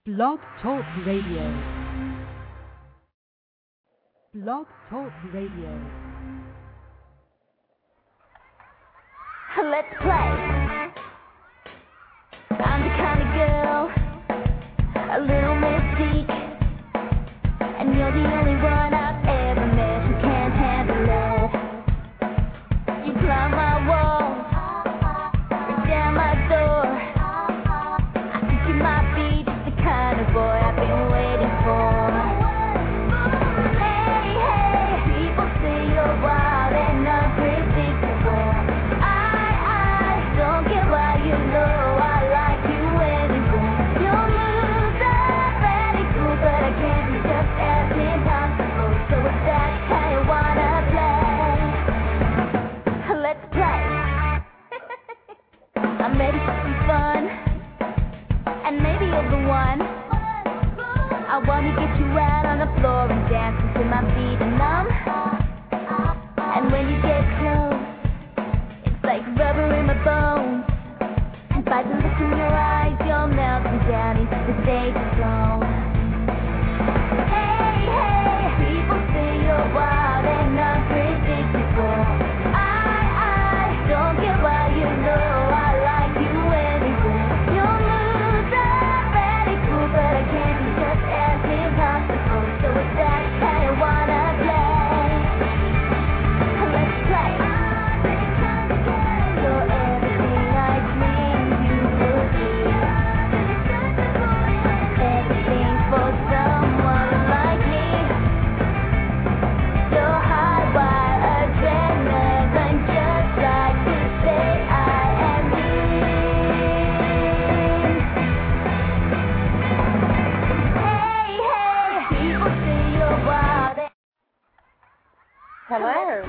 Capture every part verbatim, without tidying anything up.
Blog Talk Radio. Blog Talk Radio. Let's play. I'm the kind of girl, a little mystique, and you're the only one I've ever met who can't handle it. You climb my walls, break down my door. I think you might be just the kind of boy I've been waiting for. Hey, hey, people say you're wild and unpredictable. Don't get why you know I like you anyway. Your moves are very cool, but I can't be just as impossible. So if that's how you wanna play, let's play. I'm ready for some fun, and maybe you're the one. I wanna get you out on the floor and dance until my feet are numb. And when you get close, like rubber in my bones, and by the look in your eyes, you're melting down into the danger zone. Hey, hey, people say you're wild and unpredictable. I, I don't get why you know I like you anyway. Your moves are very cool, but I can't be just as impossible. So if that's how you wanna play, let's play. Hello.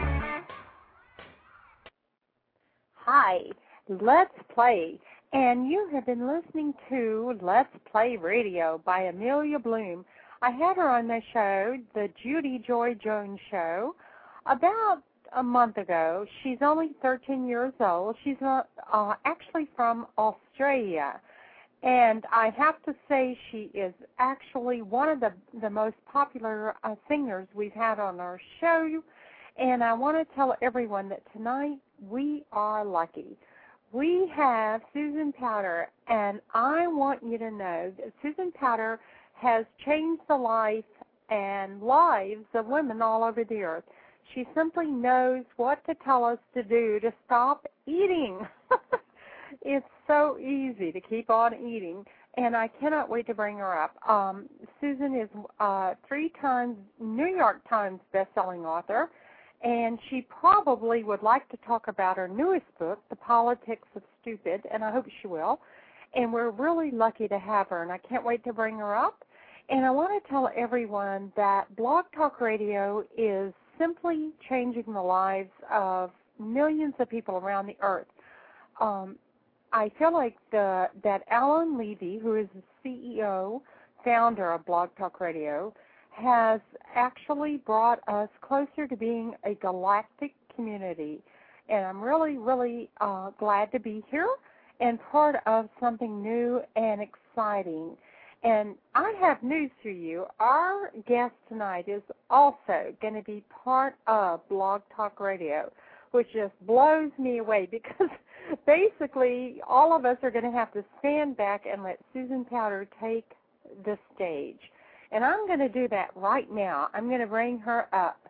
Hi, Let's Play. And you have been listening to Let's Play Radio by Amelia Bloom. I had her on the show, the Judy Joy Jones Show, about a month ago. She's only thirteen years old. She's uh, uh, actually from Australia. And I have to say she is actually one of the, the most popular uh, singers we've had on our show. And I want to tell everyone that tonight we are lucky. We have Susan Powter, and I want you to know that Susan Powter has changed the life and lives of women all over the earth. She simply knows what to tell us to do to stop eating. It's so easy to keep on eating, and I cannot wait to bring her up. Um, Susan is uh, three times New York Times bestselling author, and she probably would like to talk about her newest book, The Politics of Stupid, and I hope she will. And we're really lucky to have her, and I can't wait to bring her up. And I want to tell everyone that Blog Talk Radio is simply changing the lives of millions of people around the earth. Um, I feel like the, that Alan Levy, who is the C E O, founder of Blog Talk Radio, has actually brought us closer to being a galactic community. And I'm really, really uh, glad to be here and part of something new and exciting. And I have news for you. Our guest tonight is also going to be part of Blog Talk Radio, which just blows me away because basically all of us are going to have to stand back and let Susan Powter take the stage. And I'm going to do that right now. I'm going to bring her up.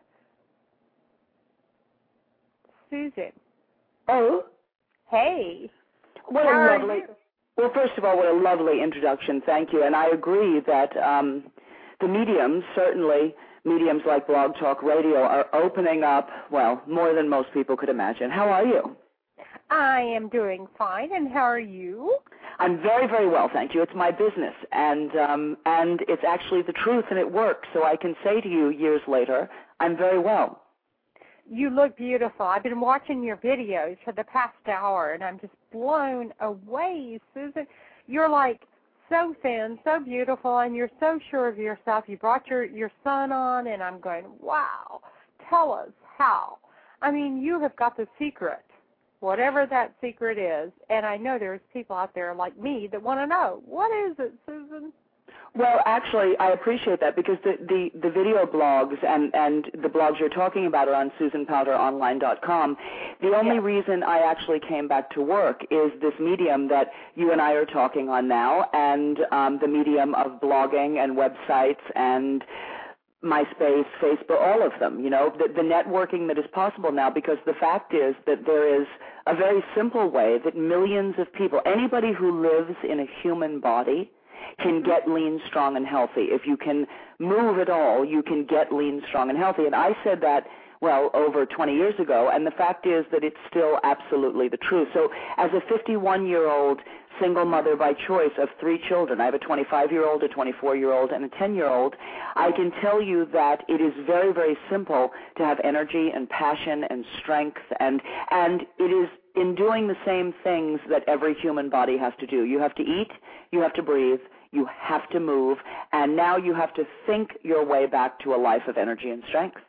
Susan. Oh. Hey. What How a are lovely. you? Well, first of all, what a lovely introduction. Thank you. And I agree that um, the mediums, certainly mediums like Blog Talk Radio, are opening up, well, more than most people could imagine. How are you? I am doing fine, and how are you? I'm very, very well, thank you. It's my business, and um, and it's actually the truth, and it works. So I can say to you years later, I'm very well. You look beautiful. I've been watching your videos for the past hour, and I'm just blown away, Susan. You're like so thin, so beautiful, and you're so sure of yourself. You brought your, your son on, and I'm going, wow, tell us how. I mean, you have got the secret. whatever that secret is. And I know there's people out there like me that want to know, what is it, Susan? Well, actually, I appreciate that because the, the, the video blogs and, and the blogs you're talking about are on susan powder online dot com. The only Yes. reason I actually came back to work is this medium that you and I are talking on now, and um, the medium of blogging and websites and MySpace, Facebook, all of them, you know, the, the networking that is possible now, because the fact is that there is a very simple way that millions of people, anybody who lives in a human body, can get lean, strong, and healthy. If you can move at all, you can get lean, strong, and healthy. And I said that, well, over twenty years ago, and the fact is that it's still absolutely the truth. So as a fifty-one-year-old single mother by choice of three children, I have a twenty-five-year-old, a twenty-four-year-old, and a ten-year-old, I can tell you that it is very, very simple to have energy and passion and strength, and and it is in doing the same things that every human body has to do. You have to eat, you have to breathe, you have to move, and now you have to think your way back to a life of energy and strength.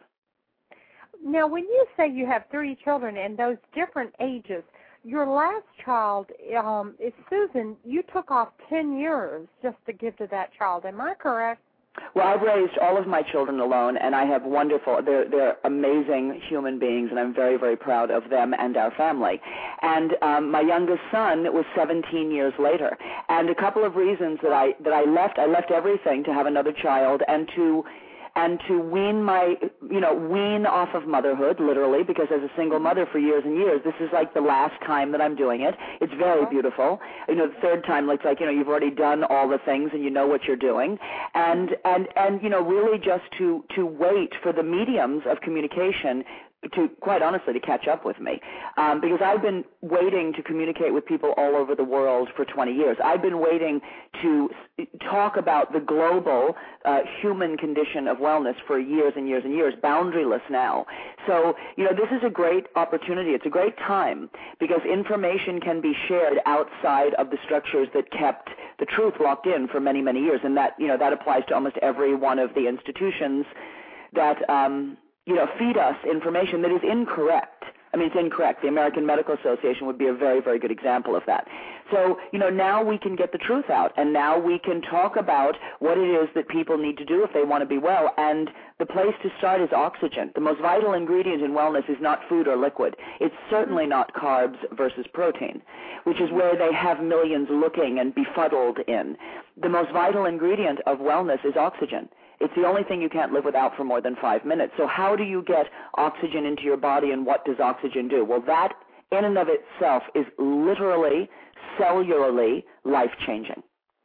Now, when you say you have three children and those different ages, your last child um, is Susan. You took off ten years just to give to that child. Am I correct? Well, I've raised all of my children alone, and I have wonderful, they're, they're amazing human beings, and I'm very, very proud of them and our family. And um, my youngest son was seventeen years later. And a couple of reasons that I, that I left, I left everything to have another child and to and to wean my, you know, wean off of motherhood, literally, because as a single mother for years and years, this is like the last time that I'm doing it. It's very beautiful. You know, the third time, like, like, you know, you've already done all the things and you know what you're doing. And, and, and you know, really just to, to wait for the mediums of communication to, quite honestly, to catch up with me. Um, because I've been waiting to communicate with people all over the world for twenty years. I've been waiting to talk about the global uh, human condition of wellness for years and years and years, boundaryless now. So, you know, this is a great opportunity. It's a great time because information can be shared outside of the structures that kept the truth locked in for many, many years. And that, you know, that applies to almost every one of the institutions that, um, you know, feed us information that is incorrect. I mean, it's incorrect. The American Medical Association would be a very, very good example of that. So, you know, now we can get the truth out, and now we can talk about what it is that people need to do if they want to be well, and the place to start is oxygen. The most vital ingredient in wellness is not food or liquid. It's certainly not carbs versus protein, which is where they have millions looking and befuddled in. The most vital ingredient of wellness is oxygen. It's the only thing you can't live without for more than five minutes. So how do you get oxygen into your body, and what does oxygen do? Well, that in and of itself is literally, cellularly life-changing.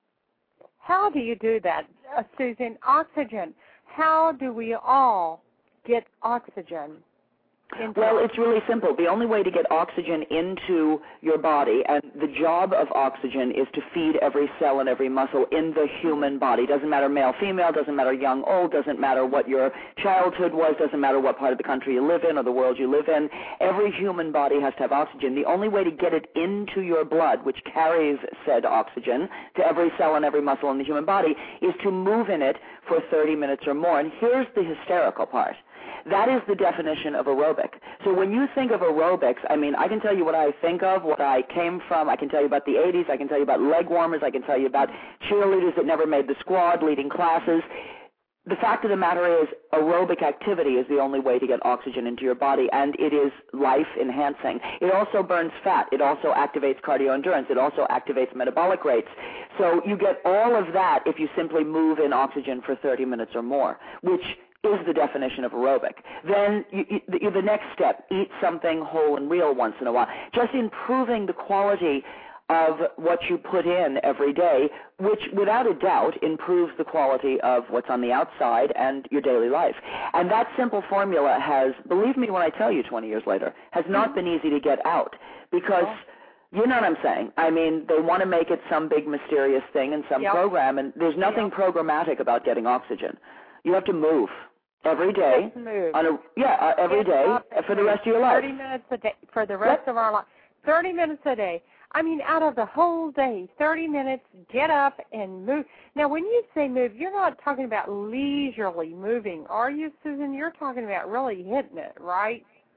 How do you do that, uh, Susan? Oxygen. How do we all get oxygen? Into Well, it's really simple. The only way to get oxygen into your body, and the job of oxygen is to feed every cell and every muscle in the human body. Doesn't matter male, female, doesn't matter young, old, doesn't matter what your childhood was, doesn't matter what part of the country you live in or the world you live in. Every human body has to have oxygen. The only way to get it into your blood, which carries said oxygen to every cell and every muscle in the human body, is to move in it for thirty minutes or more. And here's the hysterical part. That is the definition of aerobic. So when you think of aerobics, I mean, I can tell you what I think of, what I came from. I can tell you about the eighties. I can tell you about leg warmers. I can tell you about cheerleaders that never made the squad, leading classes. The fact of the matter is aerobic activity is the only way to get oxygen into your body, and it is life-enhancing. It also burns fat. It also activates cardio endurance. It also activates metabolic rates. So you get all of that if you simply move in oxygen for thirty minutes or more, which is the definition of aerobic. Then you, you, the, the next step, eat something whole and real once in a while. Just improving the quality of what you put in every day, which without a doubt improves the quality of what's on the outside and your daily life. And that simple formula has, believe me when I tell you twenty years later, has not been easy to get out because, you know what I'm saying? I mean, they want to make it some big mysterious thing in some yep. program, and there's nothing yep. programmatic about getting oxygen. You have to move. Every day, move. on a yeah, uh, every Get day for the move. rest of your life. Thirty minutes a day for the rest yep. of our life. Thirty minutes a day. I mean, out of the whole day, thirty minutes. Get up and move. Now, when you say move, you're not talking about leisurely moving, are you, Susan? You're talking about really hitting it, right?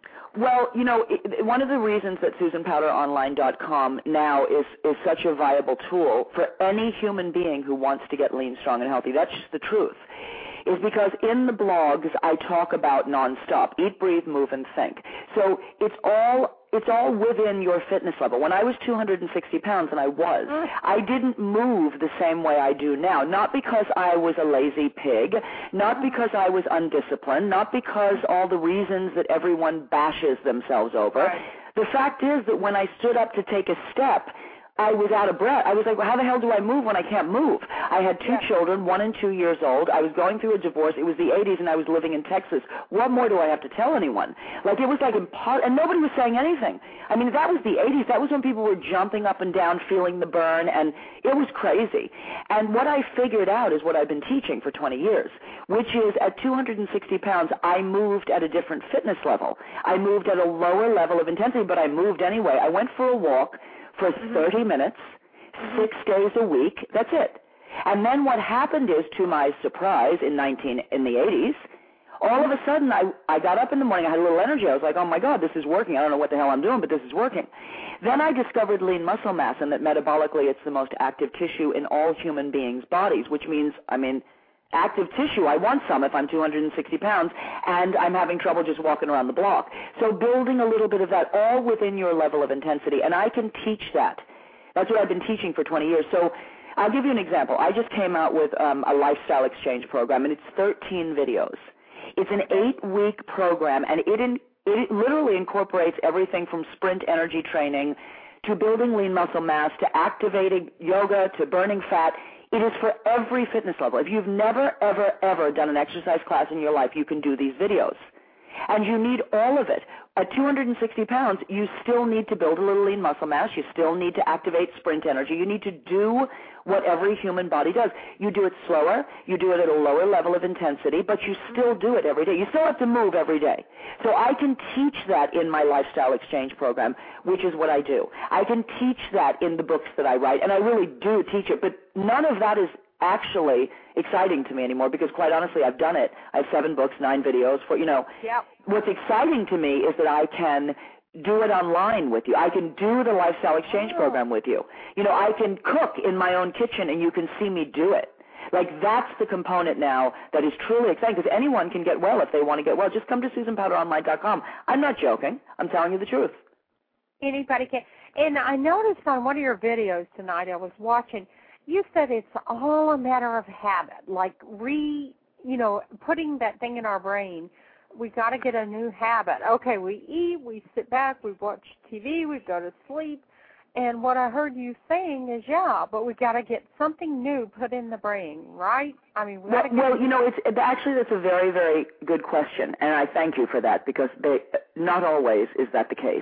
Well, you know, it, one of the reasons that Susan Powter Online dot com now is, is such a viable tool for any human being who wants to get lean, strong, and healthy, that's just the truth, is because in the blogs I talk about nonstop, eat, breathe, move, and think. So it's all it's all within your fitness level. When I was two hundred sixty pounds, and I was, I didn't move the same way I do now, not because I was a lazy pig, not because I was undisciplined, not because all the reasons that everyone bashes themselves over. Right. The fact is that when I stood up to take a step, I was out of breath. I was like, well, how the hell do I move when I can't move? I had two yeah. children, one and two years old. I was going through a divorce. It was the eighties, and I was living in Texas. What more do I have to tell anyone? Like, it was like impossible, and nobody was saying anything. I mean, that was the eighties. That was when people were jumping up and down, feeling the burn, and it was crazy. And what I figured out is what I've been teaching for twenty years, which is at two hundred sixty pounds, I moved at a different fitness level. I moved at a lower level of intensity, but I moved anyway. I went for a walk for thirty minutes, six days a week. That's it. And then what happened is, to my surprise, in nineteen in the eighties, all of a sudden I, I got up in the morning. I had a little energy. I was like, oh, my God, this is working. I don't know what the hell I'm doing, but this is working. Then I discovered lean muscle mass, and that metabolically it's the most active tissue in all human beings' bodies, which means, I mean, active tissue. I want some if I'm two hundred sixty pounds and I'm having trouble just walking around the block. So building a little bit of that all within your level of intensity, and I can teach that. That's what I've been teaching for twenty years. So I'll give you an example. I just came out with um, a lifestyle exchange program, and it's thirteen videos. It's an eight-week program, and it, in, it literally incorporates everything from sprint energy training to building lean muscle mass to activating yoga to burning fat. It is for every fitness level. If you've never, ever, ever done an exercise class in your life, you can do these videos. And you need all of it. At two hundred sixty pounds, you still need to build a little lean muscle mass. You still need to activate sprint energy. You need to do what every human body does. You do it slower. You do it at a lower level of intensity, but you still do it every day. You still have to move every day. So I can teach that in my lifestyle exchange program, which is what I do. I can teach that in the books that I write, and I really do teach it, but none of that is actually exciting to me anymore, because quite honestly, I've done it. I have seven books, nine videos. For you know, yep. What's exciting to me is that I can do it online with you. I can do the lifestyle exchange oh. program with you. You know, I can cook in my own kitchen, and you can see me do it. Like, that's the component now that is truly exciting, because anyone can get well if they want to get well. Just come to Susan Powter Online dot com. I'm not joking. I'm telling you the truth. Anybody can. And I noticed on one of your videos tonight, I was watching, you said it's all a matter of habit, like re, you know, putting that thing in our brain. We got to get a new habit. Okay, we eat, we sit back, we watch T V, we go to sleep. And what I heard you saying is, yeah, but we got to get something new put in the brain, right? I mean, we well, got to well, you know, it's actually that's a very, very good question, and I thank you for that, because they, not always is that the case.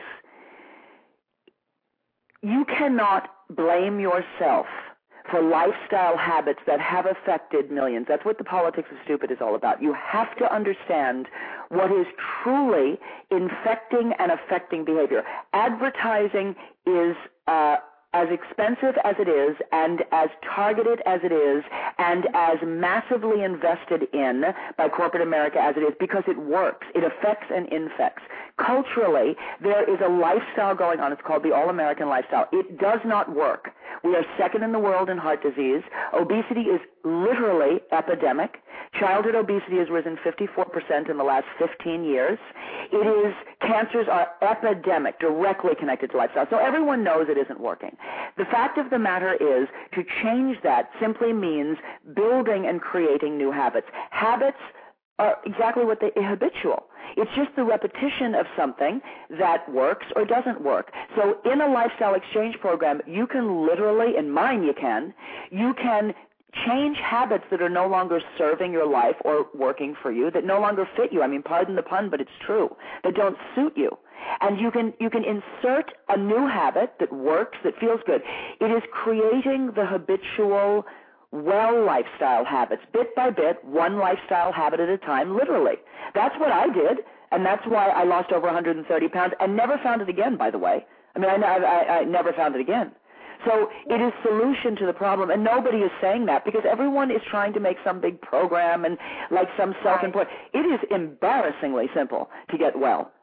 You cannot blame yourself for lifestyle habits that have affected millions. That's what the politics of stupid is all about. You have to understand what is truly infecting and affecting behavior. Advertising is uh, as expensive as it is, and as targeted as it is, and as massively invested in by corporate America as it is, because it works. It affects and infects. Culturally, there is a lifestyle going on. It's called the all-American lifestyle. It does not work. We are second in the world in heart disease. Obesity is literally epidemic. Childhood obesity has risen fifty-four percent in the last fifteen years. It is, cancers are epidemic, directly connected to lifestyle. So everyone knows it isn't working. The fact of the matter is, to change that simply means building and creating new habits. Habits are exactly what they are, habitual. It's just the repetition of something that works or doesn't work. So in a lifestyle exchange program, you can literally, in mine you can, you can change habits that are no longer serving your life or working for you, that no longer fit you. I mean, pardon the pun, but it's true, that don't suit you. And you can you can insert a new habit that works, that feels good. It is creating the habitual well lifestyle habits, bit by bit, one lifestyle habit at a time, literally. That's what I did, and that's why I lost over one hundred thirty pounds and never found it again, by the way. I mean, I, I, I never found it again. So it is solution to the problem, and nobody is saying that, because everyone is trying to make some big program and like some self-employed. It is embarrassingly simple to get well.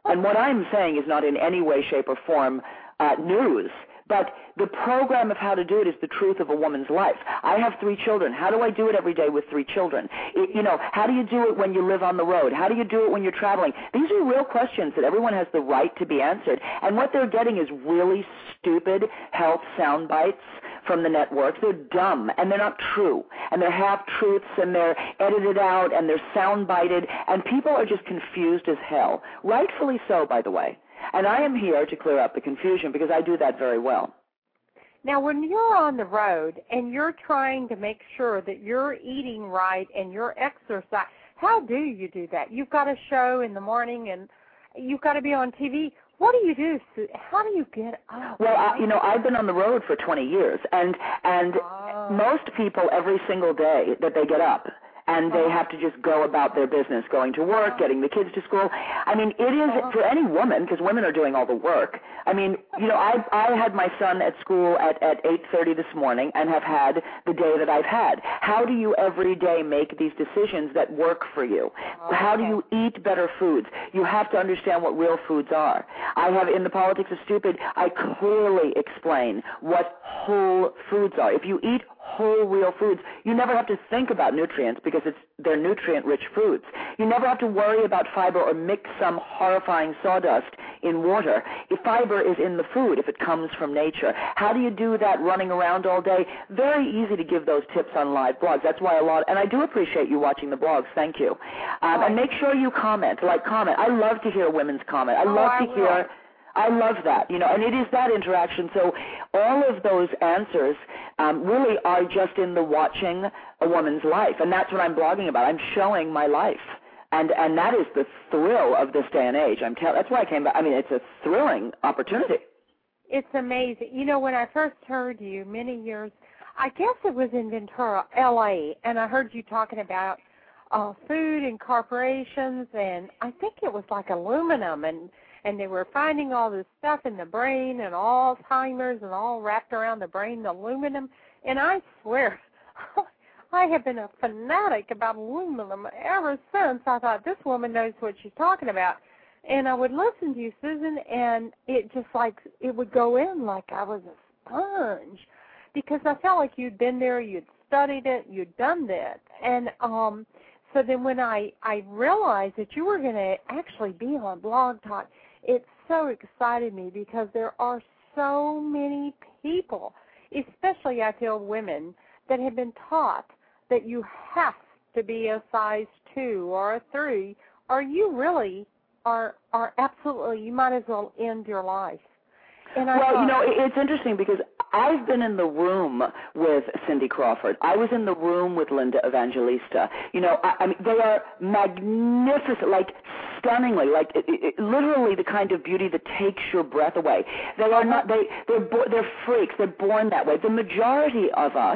And what I'm saying is not in any way, shape, or form uh, news. But the program of how to do it is the truth of a woman's life. I have three children. How do I do it every day with three children? It, you know, how do you do it when you live on the road? How do you do it when you're traveling? These are real questions that everyone has the right to be answered. And what they're getting is really stupid health sound bites from the networks. They're dumb, and they're not true. And they're half-truths, and they're edited out, and they're sound-bited. And people are just confused as hell. Rightfully so, by the way. And I am here to clear up the confusion because I do that very well. Now, when you're on the road and you're trying to make sure that you're eating right and you're exercising, how do you do that? You've got a show in the morning and you've got to be on T V. What do you do? How do you get up? Well, I, you know, I've been on the road for twenty years, and and oh. most people every single day that they get up, and they have to just go about their business, going to work, getting the kids to school. I mean, it is for any woman, because women are doing all the work. I mean, you know, I I had my son at school at, at eight thirty this morning and have had the day that I've had. How do you every day make these decisions that work for you? How do you eat better foods? You have to understand what real foods are. I have, in The Politics of Stupid, I clearly explain what whole foods are. If you eat whole real foods, you never have to think about nutrients because it's they're nutrient-rich foods. You never have to worry about fiber or mix some horrifying sawdust in water. If fiber is in the food, if it comes from nature. How do you do that running around all day? Very easy to give those tips on live blogs. That's why a lot, and I do appreciate you watching the blogs. Thank you. Um, and make sure you comment, like comment. I love to hear women's comment. I love oh, to I hear... Will. I love that, you know, and it is that interaction. So all of those answers um, really are just in the watching a woman's life, and that's what I'm blogging about. I'm showing my life, and and that is the thrill of this day and age. I'm tell- That's why I came back. I mean, it's a thrilling opportunity. It's amazing. You know, when I first heard you many years, I guess it was in Ventura, L A, and I heard you talking about uh, food and corporations, and I think it was like aluminum and and they were finding all this stuff in the brain and Alzheimer's and all wrapped around the brain, the aluminum. And I swear, I have been a fanatic about aluminum ever since. I thought, this woman knows what she's talking about. And I would listen to you, Susan, and it just like, it would go in like I was a sponge because I felt like you'd been there, you'd studied it, you'd done that. And um, so then when I, I realized that you were going to actually be on Blog Talk, it so excited me because there are so many people, especially I feel women, that have been taught that you have to be a size two or a three, or you really are are absolutely, you might as well end your life. And I well, thought, you know, it's interesting because I've been in the room with Cindy Crawford. I was in the room with Linda Evangelista. You know, I, I mean, they are magnificent, like stunningly, like it, it, literally the kind of beauty that takes your breath away. They are not, they, they're, bo- they're freaks. They're born that way. The majority of us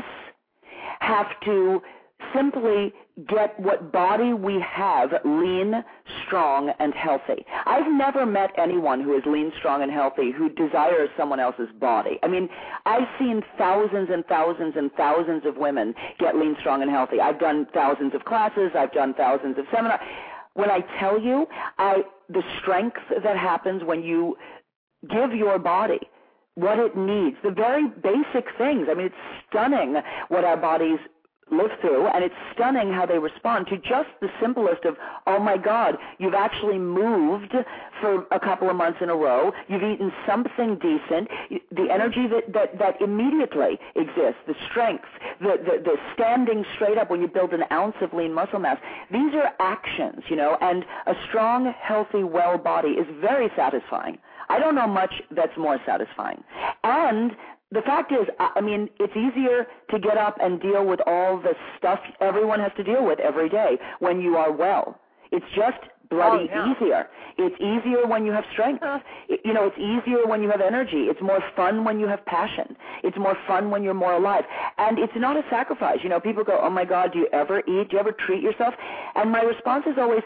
have to simply get what body we have, lean, strong, and healthy. I've never met anyone who is lean, strong, and healthy who desires someone else's body. I mean, I've seen thousands and thousands and thousands of women get lean, strong, and healthy. I've done thousands of classes. I've done thousands of seminars. When I tell you I, the strength that happens when you give your body what it needs, the very basic things. I mean, it's stunning what our bodies live through, and it's stunning how they respond to just the simplest of, oh my God, you've actually moved for a couple of months in a row, you've eaten something decent, the energy that, that, that immediately exists, the strength, the, the, the standing straight up when you build an ounce of lean muscle mass, these are actions, you know, and a strong, healthy, well body is very satisfying. I don't know much that's more satisfying. And the fact is, I mean, it's easier to get up and deal with all the stuff everyone has to deal with every day when you are well. It's just bloody oh, yeah. easier. It's easier when you have strength. Huh. You know, it's easier when you have energy. It's more fun when you have passion. It's more fun when you're more alive. And it's not a sacrifice. You know, people go, oh, my God, do you ever eat? Do you ever treat yourself? And my response is always,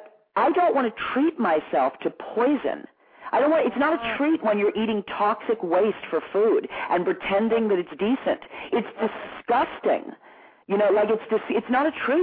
I don't want to treat myself to poison. I don't want, it's not a treat when you're eating toxic waste for food and pretending that it's decent. It's disgusting. You know, like it's just, it's not a treat.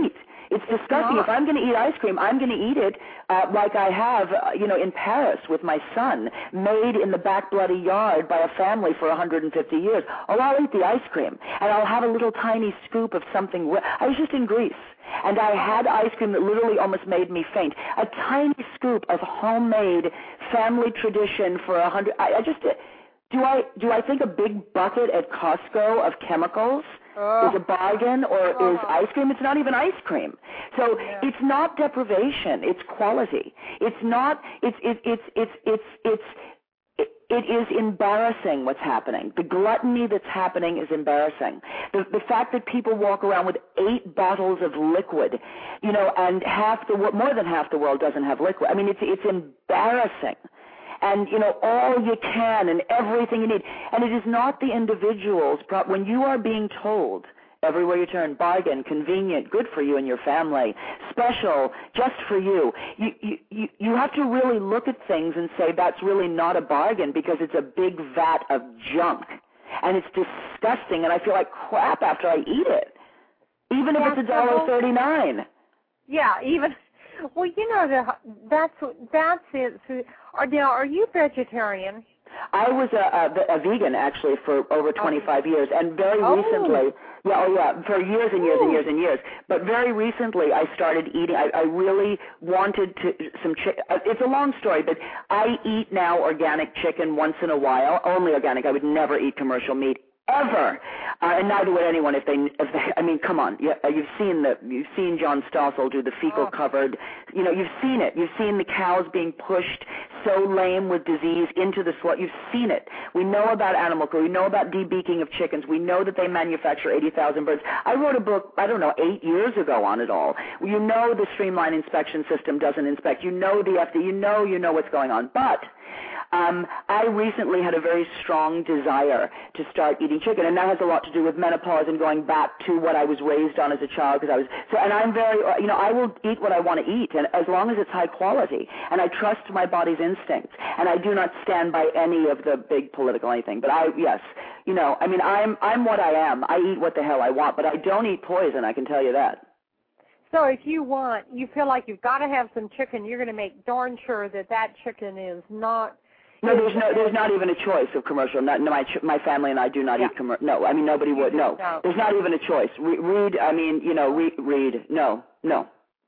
It's disgusting. If I'm going to eat ice cream, I'm going to eat it uh, like I have, uh, you know, in Paris with my son, made in the back bloody yard by a family for one hundred fifty years. Oh, I'll eat the ice cream, and I'll have a little tiny scoop of something. I was just in Greece, and I had ice cream that literally almost made me faint. A tiny scoop of homemade family tradition for a hundred. I, I just do I do I think a big bucket at Costco of chemicals Oh. is a bargain, or oh. is ice cream? It's not even ice cream. So yeah. it's not deprivation. It's quality. It's not. It's it, it's it's it's it's it, it is embarrassing what's happening. The gluttony that's happening is embarrassing. The the fact that people walk around with eight bottles of liquid, you know, and half the more than half the world doesn't have liquid. I mean, it's it's embarrassing. And, you know, all you can and everything you need. And it is not the individuals. When you are being told everywhere you turn, bargain, convenient, good for you and your family, special, just for you, you, you, you have to really look at things and say that's really not a bargain because it's a big vat of junk. And it's disgusting, and I feel like crap after I eat it, even if it's a dollar thirty-nine. Yeah, even... Well, you know, the, that's that's it. So, are, now, are you vegetarian? I was a, a, a vegan, actually, for over twenty-five years, and very oh. recently, yeah, oh yeah, for years and years Ooh. and years and years. But very recently, I started eating. I, I really wanted to some chicken. It's a long story, but I eat now organic chicken once in a while, only organic. I would never eat commercial meat. Ever, uh, and neither would anyone if they. If they I mean, come on, you, uh, you've seen the. You've seen John Stossel do the fecal oh. covered. You know, you've seen it. You've seen the cows being pushed so lame with disease into the slaughter. You've seen it. We know about animal cruelty. We know about debeaking of chickens. We know that they manufacture eighty thousand birds. I wrote a book, I don't know, eight years ago on it all. You know the streamlined inspection system doesn't inspect. You know the F D A. You know you know what's going on, but. Um, I recently had a very strong desire to start eating chicken, and that has a lot to do with menopause and going back to what I was raised on as a child. Because I was so, and I'm very, you know, I will eat what I want to eat, and as long as it's high quality, and I trust my body's instincts, and I do not stand by any of the big political anything. But I, yes, you know, I mean, I'm I'm what I am. I eat what the hell I want, but I don't eat poison. I can tell you that. So if you want, you feel like you've got to have some chicken, you're going to make darn sure that that chicken is not. No, there's no, there's not even a choice of commercial. Not, no, my my family and I do not yeah. eat commercial. No, I mean nobody would. No, no, there's not even a choice. Re- read, I mean, you know, read, read. No, no.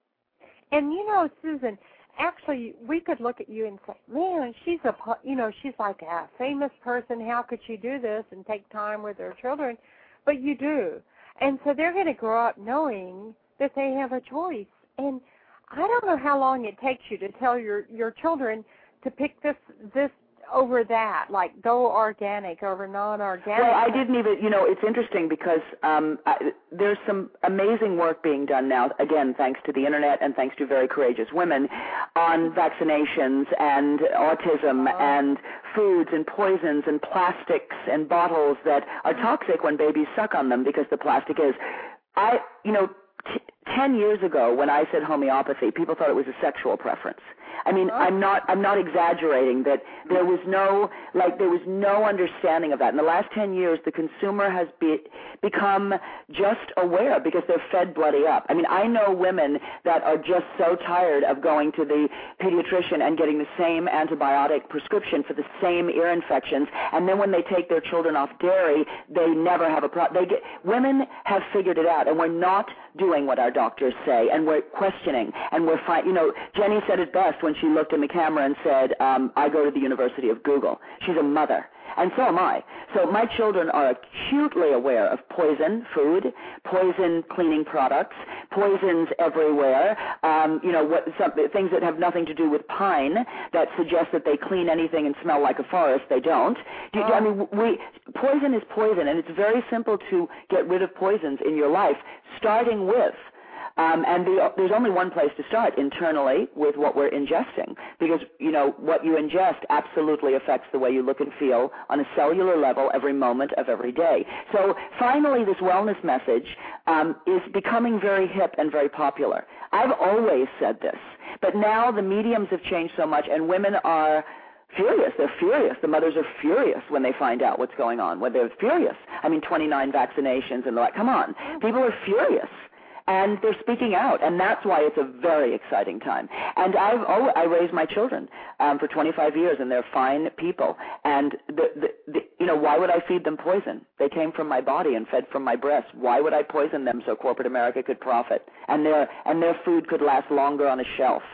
And you know, Susan, actually, we could look at you and say, man, she's a, you know, she's like a famous person. How could she do this and take time with her children? But you do, and so they're going to grow up knowing that they have a choice. And I don't know how long it takes you to tell your your children to pick this this. over that, like go organic over non-organic? Well, I didn't even, you know, it's interesting because um, I, there's some amazing work being done now, again, thanks to the Internet and thanks to very courageous women, on vaccinations and autism oh. and foods and poisons and plastics and bottles that are toxic when babies suck on them because the plastic is. I, you know, t- ten years ago when I said homeopathy, people thought it was a sexual preference. I mean, I'm not I'm not exaggerating that there was no like there was no understanding of that. In the last ten years, the consumer has be, become just aware because they're fed bloody up. I mean, I know women that are just so tired of going to the pediatrician and getting the same antibiotic prescription for the same ear infections, and then when they take their children off dairy, they never have a problem. They get women have figured it out, and we're not doing what our doctors say, and we're questioning, and we're fine. You know, Jenny said it best when she looked in the camera and said, um, I go to the University of Google. She's a mother, and so am I. So my children are acutely aware of poison food, poison cleaning products, poisons everywhere, um, you know, what, some, things that have nothing to do with pine that suggest that they clean anything and smell like a forest. They don't. Do, oh. I mean, we, poison is poison, and it's very simple to get rid of poisons in your life, starting with Um, and the, there's only one place to start, internally, with what we're ingesting, because, you know, what you ingest absolutely affects the way you look and feel on a cellular level every moment of every day. So finally, this wellness message um, is becoming very hip and very popular. I've always said this, but now the mediums have changed so much, and women are furious. They're furious. The mothers are furious when they find out what's going on. When they're furious. I mean, twenty-nine vaccinations and the like. Come on. People are furious. and they're speaking out, and that's why it's a very exciting time. And I've oh, I raised my children um, for twenty-five years, and they're fine people. And the, the, the you know, why would I feed them poison? They came from my body and fed from my breast. Why would I poison them so corporate America could profit and their and their food could last longer on a shelf?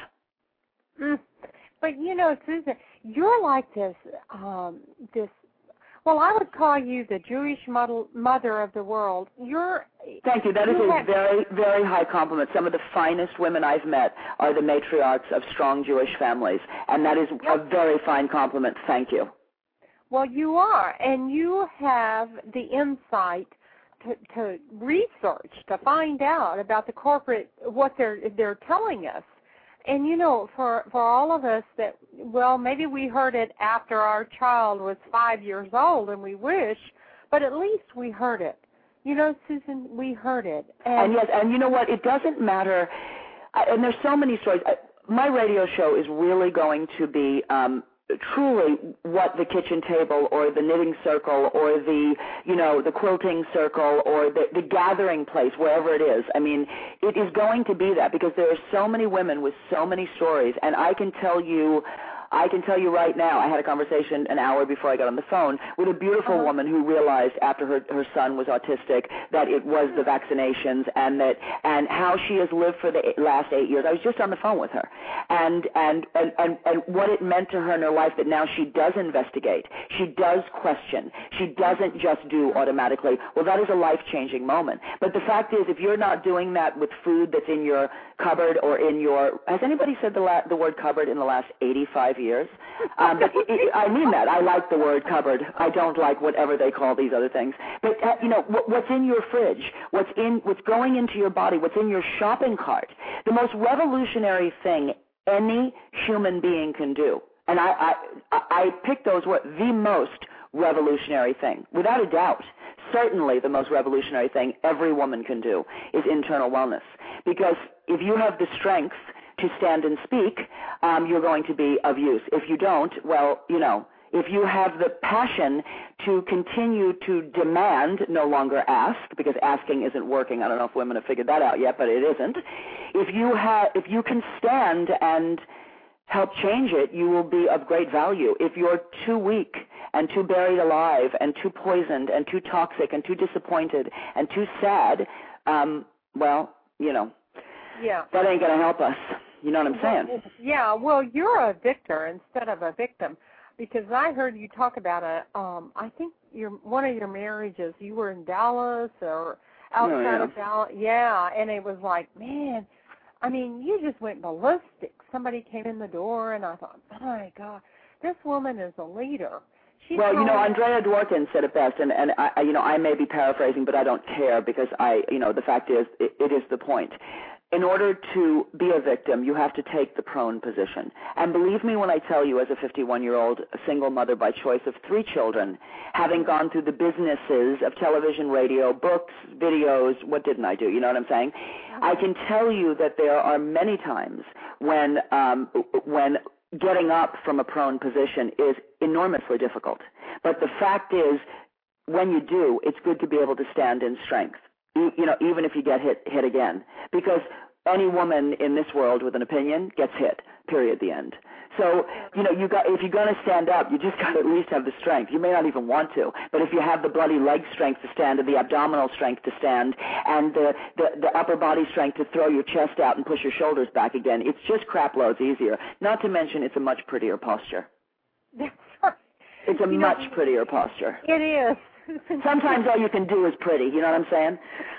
Mm. But you know, Susan, you're like this um, this. Well, I would call you the Jewish model, mother of the world. You're. Thank you. That is you a have, very, very high compliment. Some of the finest women I've met are the matriarchs of strong Jewish families, and that is yep. a very fine compliment. Thank you. Well, you are, and you have the insight to, to research, to find out about the corporate, what they're they're telling us. And, you know, for, for all of us that, well, maybe we heard it after our child was five years old, and we wish, but at least we heard it. You know, Susan, we heard it. And, and yes, and you know what? It doesn't matter. And there's so many stories. My radio show is really going to be um, truly what the kitchen table or the knitting circle or the, you know, the quilting circle or the, the gathering place, wherever it is. I mean, it is going to be that because there are so many women with so many stories, and I can tell you I can tell you right now, I had a conversation an hour before I got on the phone with a beautiful uh-huh. woman who realized after her, her son was autistic that it was the vaccinations and that and how she has lived for the last eight years. I was just on the phone with her. And, and, and, and, and what it meant to her in her life that now she does investigate. She does question. She doesn't just do automatically. Well, that is a life-changing moment. But the fact is, if you're not doing that with food that's in your cupboard or in your – has anybody said the, la- the word cupboard in the last eighty-five years? Um, but it, it, I mean that. I like the word cupboard. I don't like whatever they call these other things. But, uh, you know, what, what's in your fridge, what's in, what's going into your body, what's in your shopping cart, the most revolutionary thing any human being can do. And I, I, I picked those words, the most revolutionary thing, without a doubt. Certainly the most revolutionary thing every woman can do is internal wellness. Because if you have the strength to stand and speak, um, you're going to be of use. If you don't, well, you know, if you have the passion to continue to demand, no longer ask, because asking isn't working. I don't know if women have figured that out yet, but it isn't. If you have, if you can stand and help change it, you will be of great value. If you're too weak and too buried alive and too poisoned and too toxic and too disappointed and too sad, um, well, you know, yeah, that ain't going to help us. You know what I'm saying? Yeah, well, you're a victor instead of a victim, because I heard you talk about a, um, I think your one of your marriages, you were in Dallas or outside oh, yeah. of Dallas. Yeah, and it was like, man, I mean, you just went ballistic. Somebody came in the door, and I thought, my God, this woman is a leader. She's well, you know, home. Andrea Dworkin said it best, and, and I, you know, I may be paraphrasing, but I don't care because I, you know, the fact is, it, it is the point. In order to be a victim, you have to take the prone position. And believe me when I tell you, as a fifty-one-year-old single mother by choice of three children, having gone through the businesses of television, radio, books, videos, what didn't I do? You know what I'm saying? I can tell you that there are many times when um, when getting up from a prone position is enormously difficult. But the fact is, when you do, it's good to be able to stand in strength. You know, even if you get hit hit again, because any woman in this world with an opinion gets hit, period, the end. So, you know, you got if you're going to stand up, you just got to at least have the strength. You may not even want to, but if you have the bloody leg strength to stand and the abdominal strength to stand and the, the, the upper body strength to throw your chest out and push your shoulders back again, it's just crap loads easier. Not to mention it's a much prettier posture. That's right. It's a you much know, prettier posture. It is. Sometimes all you can do is pretty, you know what I'm saying?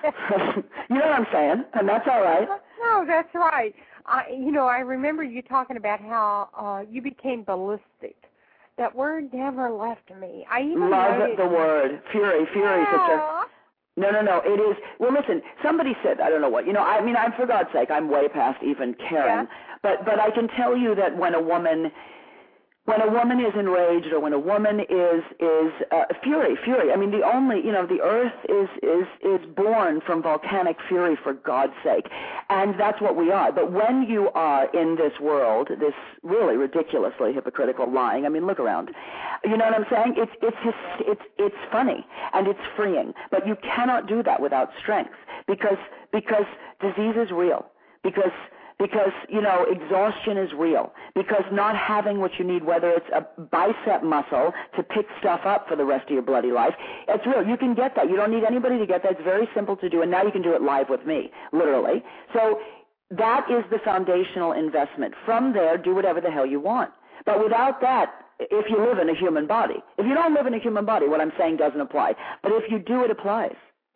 You know what I'm saying, and that's all right. No, that's right. I, you know, I remember you talking about how uh, you became ballistic. That word never left me. I even love noted, the word fury. Fury yeah. is such a no, no, no. It is. Well, listen. Somebody said, I don't know what. You know, I mean, I'm for God's sake, I'm way past even caring. Yeah. But but I can tell you that when a woman. When a woman is enraged or when a woman is is uh, fury, fury. I mean, the only, you know, the earth is is is born from volcanic fury, for God's sake, and that's what we are. But when you are in this world, this really ridiculously hypocritical lying, I mean, look around. You know what I'm saying? It's it's it's it's it's funny and it's freeing, but you cannot do that without strength because because disease is real, because because, you know, exhaustion is real, because not having what you need, whether it's a bicep muscle to pick stuff up for the rest of your bloody life, it's real. You can get that. You don't need anybody to get that. It's very simple to do, and now you can do it live with me, literally. So that is the foundational investment. From there, do whatever the hell you want. But without that, if you live in a human body, if you don't live in a human body, what I'm saying doesn't apply. But if you do, it applies.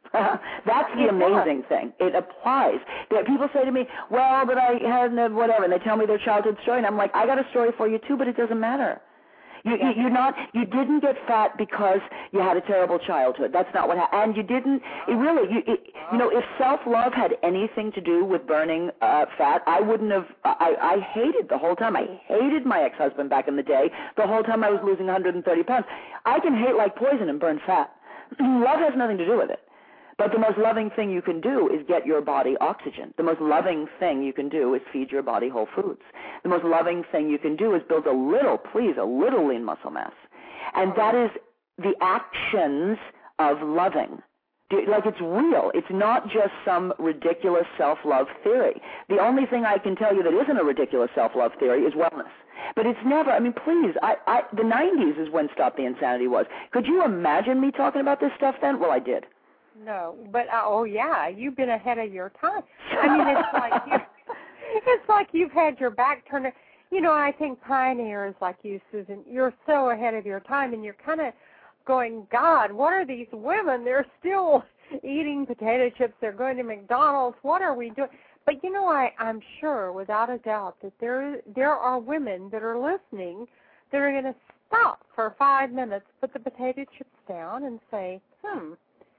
That's the amazing thing. It applies. That people say to me, well, but I had whatever, and they tell me their childhood story, and I'm like, I got a story for you too, but it doesn't matter. You, you, you're not, you didn't get fat because you had a terrible childhood. That's not what happened. And you didn't, it really, you, it, you know, if self-love had anything to do with burning uh, fat, I wouldn't have, I, I hated the whole time. I hated my ex-husband back in the day, the whole time I was losing one hundred thirty pounds. I can hate like poison and burn fat. Love has nothing to do with it. But the most loving thing you can do is get your body oxygen. The most loving thing you can do is feed your body whole foods. The most loving thing you can do is build a little, please, a little lean muscle mass. And that is the actions of loving. Like, it's real. It's not just some ridiculous self-love theory. The only thing I can tell you that isn't a ridiculous self-love theory is wellness. But it's never, I mean, please, I, I, the nineties is when Stop the Insanity was. Could you imagine me talking about this stuff then? Well, I did. No, but uh, oh yeah, you've been ahead of your time. I mean, it's like you, it's like you've had your back turned. You know, I think pioneers like you, Susan, you're so ahead of your time, and you're kind of going, God, what are these women? They're still eating potato chips. They're going to McDonald's. What are we doing? But you know, I I'm sure, without a doubt, that there there are women that are listening that are going to stop for five minutes, put the potato chips down, and say, hmm.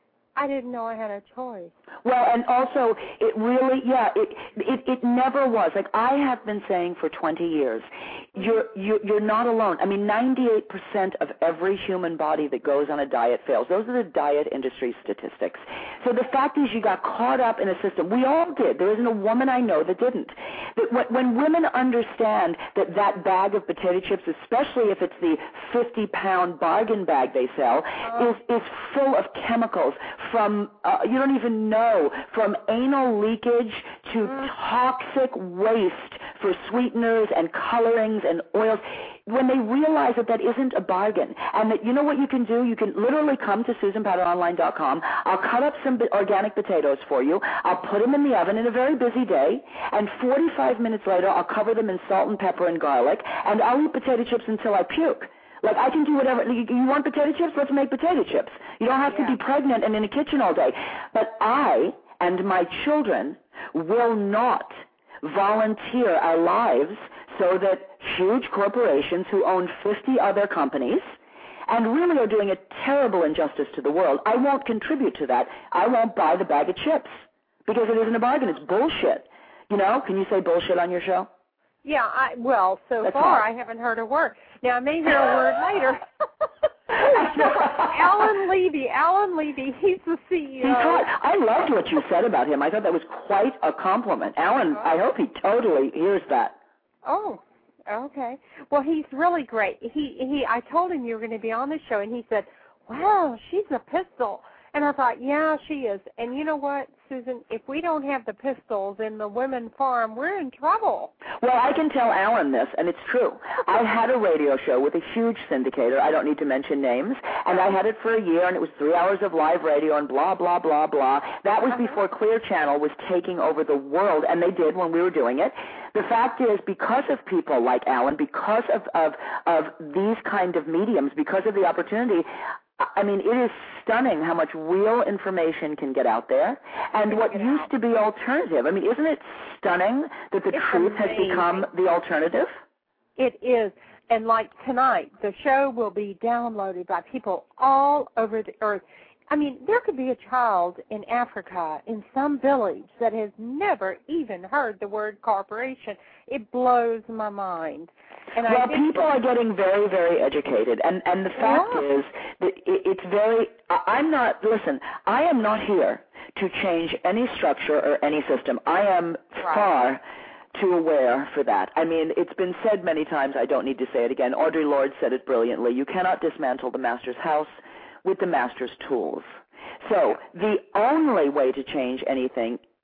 I didn't know I had a choice. Well, and also, it really, yeah, it, it it never was. Like I have been saying for twenty years, you're you're, you're not alone. I mean, ninety-eight percent of every human body that goes on a diet fails. Those are the diet industry statistics. So the fact is, you got caught up in a system. We all did. There isn't a woman I know that didn't. That when, when women understand that that bag of potato chips, especially if it's the fifty-pound bargain bag they sell, uh, is is full of chemicals. From, uh, you don't even know, from anal leakage to mm. toxic waste for sweeteners and colorings and oils. When they realize that that isn't a bargain, and that, you know what you can do? You can literally come to Susan Powter Online dot com. I'll cut up some organic potatoes for you. I'll put them in the oven in a very busy day, and forty-five minutes later, I'll cover them in salt and pepper and garlic, and I'll eat potato chips until I puke. Like, I can do whatever. You want potato chips? Let's make potato chips. You don't have yeah. to be pregnant and in a kitchen all day. But I and my children will not volunteer our lives so that huge corporations who own fifty other companies and really are doing a terrible injustice to the world, I won't contribute to that. I won't buy the bag of chips because it isn't a bargain. It's bullshit. You know, can you say bullshit on your show? Yeah, I, well, so That's far hard. I haven't heard a word. Now, I may hear a word later. Alan Levy, Alan Levy, he's the C E O. He's hot. I loved what you said about him. I thought that was quite a compliment. Alan, I hope he totally hears that. Oh, okay. Well, he's really great. He, he. I told him you were going to be on the show, and he said, wow, she's a pistol. And I thought, yeah, she is. And you know what, Susan, if we don't have the pistols in the women farm, we're in trouble. Well, I can tell Alan this, and it's true. I had a radio show with a huge syndicator. I don't need to mention names. And I had it for a year, and it was three hours of live radio and blah, blah, blah, blah. That was before Clear Channel was taking over the world, and they did when we were doing it. The fact is, because of people like Alan, because of, of, of these kind of mediums, because of the opportunity, I mean, it is stunning how much real information can get out there and what used to be alternative. I mean, isn't it stunning that the it's truth amazing. has become the alternative? It is. And like tonight, the show will be downloaded by people all over the earth. I mean, there could be a child in Africa, in some village, that has never even heard the word corporation. It blows my mind. And well, I think people are getting very, very educated, and, and the fact yeah. is that it's very, I'm not, listen, I am not here to change any structure or any system. I am right. far too aware for that. I mean, it's been said many times, I don't need to say it again. Audre Lorde said it brilliantly. You cannot dismantle the master's house with the master's tools. So the only way to change anything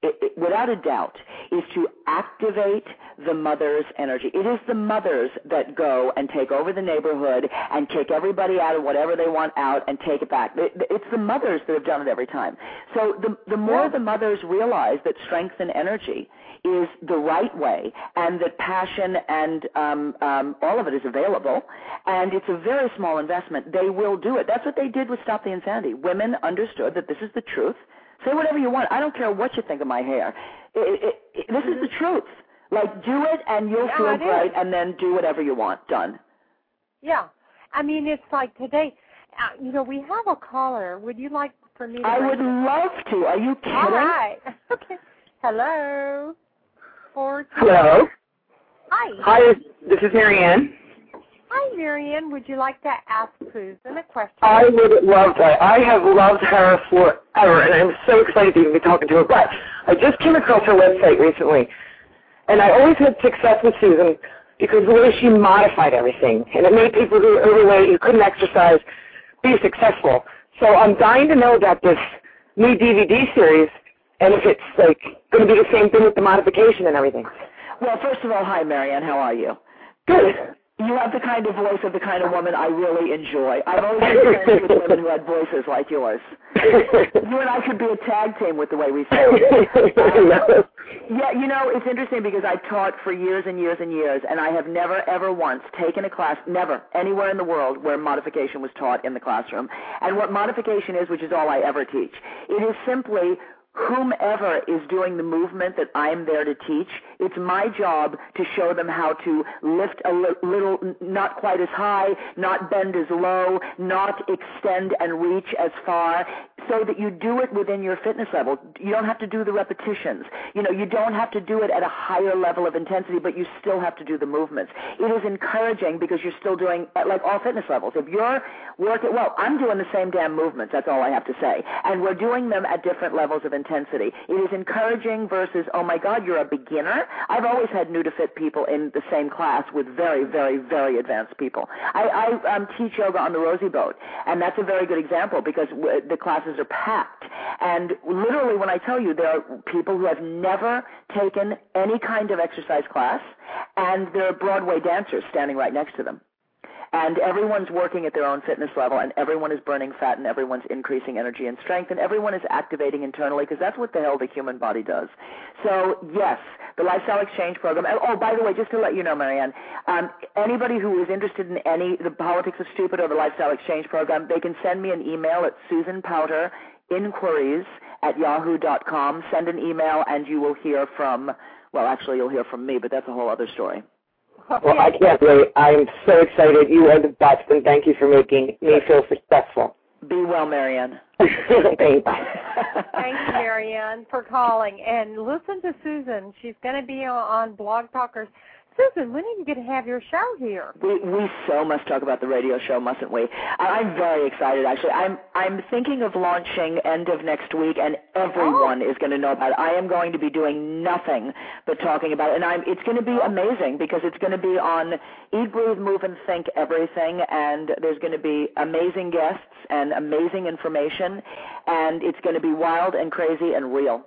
it, it, without a doubt, is to activate the mother's energy. It is the mothers that go and take over the neighborhood and kick everybody out of whatever they want out and take it back. It, it's the mothers that have done it every time. So the, the more the mothers realize that strength and energy is the right way, and that passion and um, um, all of it is available, and it's a very small investment, they will do it. That's what they did with Stop the Insanity. Women understood that this is the truth. Say whatever you want. I don't care what you think of my hair. It, it, it, this is the truth. Like, do it, and you'll Yeah, feel it great, is. and then do whatever you want. Done. Yeah. I mean, it's like today, uh, you know, we have a caller. Would you like for me to I bring would it? love to. Are you kidding? All right. Okay. Hello. Four, two. Hello. Hi. Hi, this is Marianne. Hi, Marianne. Would you like to ask Susan a question? I would love that. I have loved her forever, and I'm so excited to even be talking to her. But I just came across her website recently, and I always had success with Susan because the way she modified everything, and it made people who were overweight, who couldn't exercise, be successful. So I'm dying to know about this new D V D series, and if it's like going to be the same thing with the modification and everything. Well, first of all, hi, Marianne. How are you? Good. You have the kind of voice of the kind of woman I really enjoy. I've always been friends with women who had voices like yours. You and I could be a tag team with the way we sound. Um, yeah, you know, it's interesting because I taught for years and years and years, and I have never, ever once taken a class, never, anywhere in the world where modification was taught in the classroom. And what modification is, which is all I ever teach, it is simply whomever is doing the movement that I'm there to teach, it's my job to show them how to lift a li- little, not quite as high, not bend as low, not extend and reach as far, so that you do it within your fitness level. You don't have to do the repetitions. You know, you don't have to do it at a higher level of intensity, but you still have to do the movements. It is encouraging because you're still doing, at like all fitness levels. If you're working, well, I'm doing the same damn movements, that's all I have to say. And we're doing them at different levels of intensity. It is encouraging versus, oh my God, you're a beginner. I've always had new to fit people in the same class with very, very, very advanced people. I, I um, teach yoga on the Rosie Boat, and that's a very good example because w- the classes are packed. And literally when I tell you there are people who have never taken any kind of exercise class, and there are Broadway dancers standing right next to them. And everyone's working at their own fitness level, and everyone is burning fat, and everyone's increasing energy and strength, and everyone is activating internally because that's what the hell the human body does. So, yes, the Lifestyle Exchange Program. And, oh, by the way, just to let you know, Marianne, um, anybody who is interested in any, the Politics of Stupid or the Lifestyle Exchange Program, they can send me an email at Susan Powter Inquiries at yahoo dot com. Send an email, and you will hear from, well, actually, you'll hear from me, but that's a whole other story. Well, I can't wait. I'm so excited. You are the best, and thank you for making me feel successful. Be well, Marianne. Thanks. Thank you, Marianne, for calling. And listen to Susan. She's going to be on Blog Talkers. Susan, when are you going to have your show here? We we so must talk about the radio show, mustn't we? I'm very excited, actually. I'm I'm thinking of launching end of next week, and everyone oh. is going to know about it. I am going to be doing nothing but talking about it, and I'm it's going to be amazing because it's going to be on Eat, Breathe, Move, and Think Everything, and there's going to be amazing guests and amazing information, and it's going to be wild and crazy and real.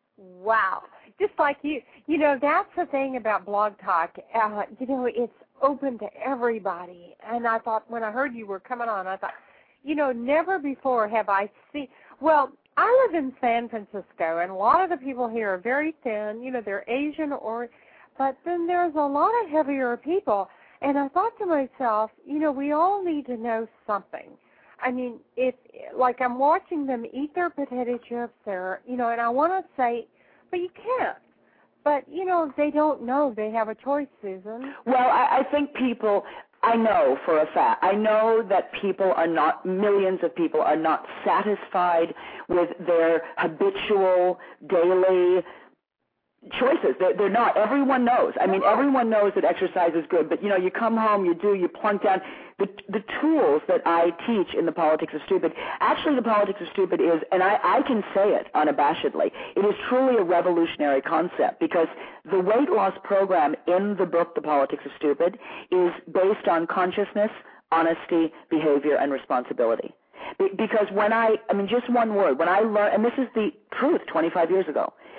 Wow. Just like you, you know, that's the thing about Blog Talk. Uh, you know, it's open to everybody. And I thought, when I heard you were coming on, I thought, you know, never before have I seen, well, I live in San Francisco, and a lot of the people here are very thin. You know, they're Asian, or, but then there's a lot of heavier people. And I thought to myself, you know, we all need to know something. I mean, if, like, I'm watching them eat their potato chips, they're, you know, and I want to say, but you can't. But, you know, they don't know they have a choice, Susan. Well, I, I think people, I know for a fact, I know that people are not, millions of people are not satisfied with their habitual, daily choices. They're, they're not. Everyone knows. I mean, everyone knows that exercise is good, but, you know, you come home, you do, you plunk down. The, the tools that I teach in the Politics of Stupid, actually the Politics of Stupid is, and I, I can say it unabashedly, it is truly a revolutionary concept because the weight loss program in the book, The Politics of Stupid, is based on consciousness, honesty, behavior, and responsibility. Be, because when I, I mean, just one word, when I learned, and this is the truth twenty-five years ago,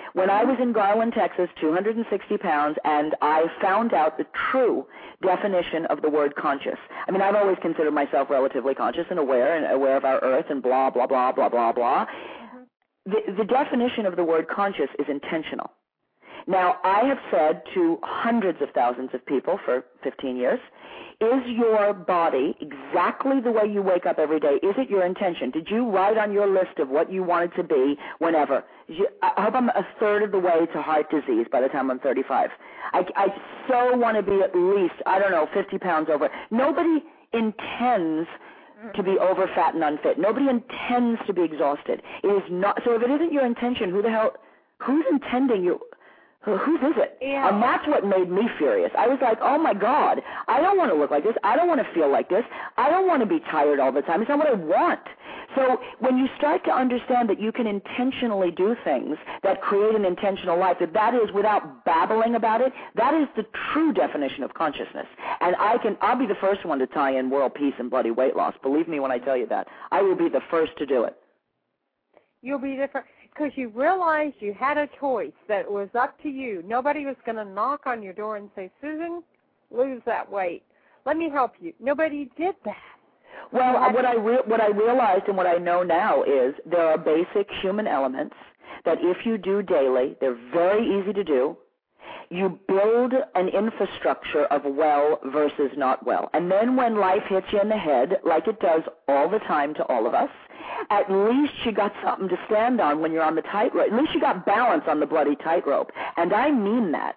When I was in Garland, Texas, two hundred sixty pounds, and I found out the true definition of the word conscious. I mean, I've always considered myself relatively conscious and aware and aware of our earth and blah, blah, blah, blah, blah, blah. Mm-hmm. The, the definition of the word conscious is intentional. Now, I have said to hundreds of thousands of people for fifteen years, is your body exactly the way you wake up every day? Is it your intention? Did you write on your list of what you wanted to be whenever? You, I hope I'm a third of the way to heart disease by the time I'm thirty-five. I, I so want to be at least, I don't know, fifty pounds over. Nobody intends to be over fat and unfit. Nobody intends to be exhausted. It is not. So if it isn't your intention, who the hell, who's intending you? Whose is it? Yeah. And that's what made me furious. I was like, oh, my God, I don't want to look like this. I don't want to feel like this. I don't want to be tired all the time. It's not what I want. So when you start to understand that you can intentionally do things that create an intentional life, that that is, without babbling about it, that is the true definition of consciousness. And I can, I'll be the first one to tie in world peace and bloody weight loss. Believe me when I tell you that. I will be the first to do it. You'll be the first. Because you realized you had a choice, that was up to you. Nobody was going to knock on your door and say, Susan, lose that weight. Let me help you. Nobody did that. Well, what I re- what I realized and what I know now is there are basic human elements that if you do daily, they're very easy to do. You build an infrastructure of well versus not well. And then when life hits you in the head, like it does all the time to all of us, at least you got something to stand on when you're on the tightrope. At least you got balance on the bloody tightrope. And I mean that.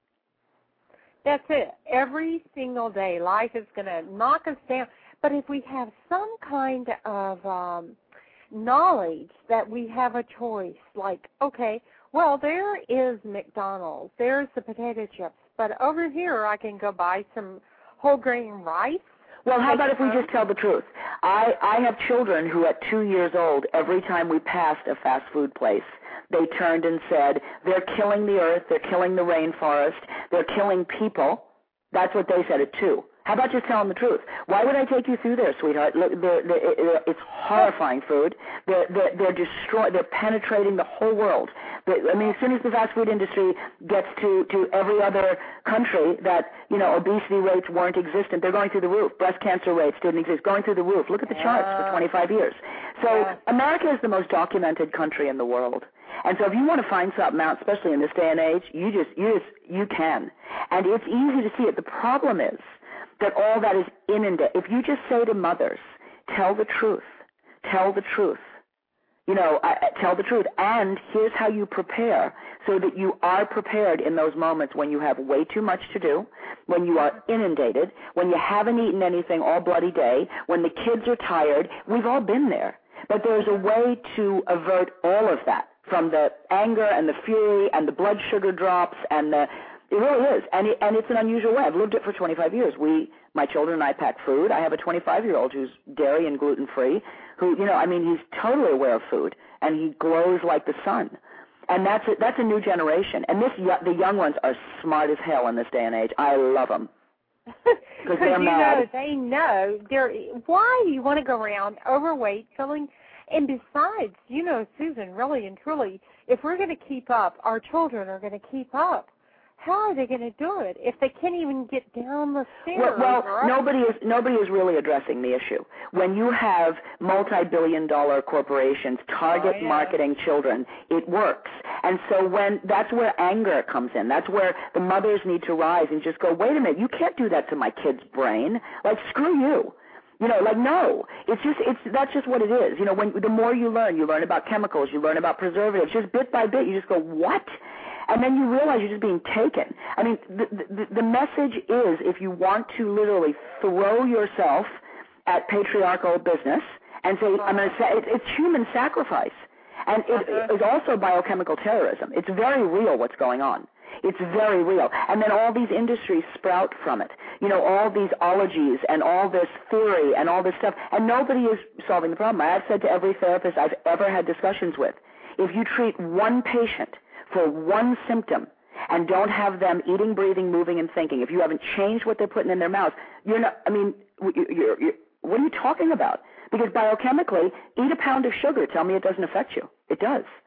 That's it. Every single day, life is going to knock us down. But if we have some kind of um, knowledge that we have a choice, like, okay, well, there is McDonald's, there's the potato chips, but over here I can go buy some whole grain rice. Well, how about if we just tell the truth? I, I have children who at two years old, every time we passed a fast food place, they turned and said, they're killing the earth, they're killing the rainforest, they're killing people. That's what they said at two. How about just telling the truth? Why would I take you through there, sweetheart? Look, they're, they're, it's horrifying food. They're, they're, they're destroy, They're penetrating the whole world. They, I mean, as soon as the fast food industry gets to, to every other country that, you know, obesity rates weren't existent, they're going through the roof. Breast cancer rates didn't exist, going through the roof. Look at the charts for twenty-five years. So yeah. America is the most documented country in the world. And so if you want to find something out, especially in this day and age, you just, you just, you can. And it's easy to see it. The problem is that all that is inundated. If you just say to mothers, tell the truth, tell the truth, you know, uh, tell the truth, and here's how you prepare so that you are prepared in those moments when you have way too much to do, when you are inundated, when you haven't eaten anything all bloody day, when the kids are tired. We've all been there. But there's a way to avert all of that, from the anger and the fury and the blood sugar drops and the It really is, and, it, and it's an unusual way. I've lived it for twenty-five years. We, my children and I pack food. I have a twenty-five-year-old who's dairy and gluten-free, who, you know, I mean, he's totally aware of food, and he glows like the sun. And that's a, that's a new generation. And this the young ones are smart as hell in this day and age. I love them. Because they're you mad. know, they know. They're, why do you want to go around overweight, feeling... And besides, you know, Susan, really and truly, if we're going to keep up, our children are going to keep up. How are they going to do it if they can't even get down the stairs? Well, well nobody is nobody is really addressing the issue. When you have multi-billion dollar corporations target oh, yeah. marketing children, it works. And so when that's where anger comes in. That's where the mothers need to rise and just go, wait a minute, you can't do that to my kid's brain. Like, screw you. You know, like, no, it's just, it's, that's just what it is. You know, when the more you learn, you learn about chemicals, you learn about preservatives, just bit by bit, you just go, what? And then you realize you're just being taken. I mean, the, the, the message is, if you want to literally throw yourself at patriarchal business and say, I'm going to say, it, it's human sacrifice. And it is also biochemical terrorism. It's very real what's going on. It's very real. And then all these industries sprout from it. You know, all these ologies and all this theory and all this stuff. And nobody is solving the problem. I've said to every therapist I've ever had discussions with, if you treat one patient for one symptom and don't have them eating, breathing, moving, and thinking, if you haven't changed what they're putting in their mouth, you're not, I mean, you're, you're, what are you talking about? Because biochemically, eat a pound of sugar, tell me it doesn't affect you. It does.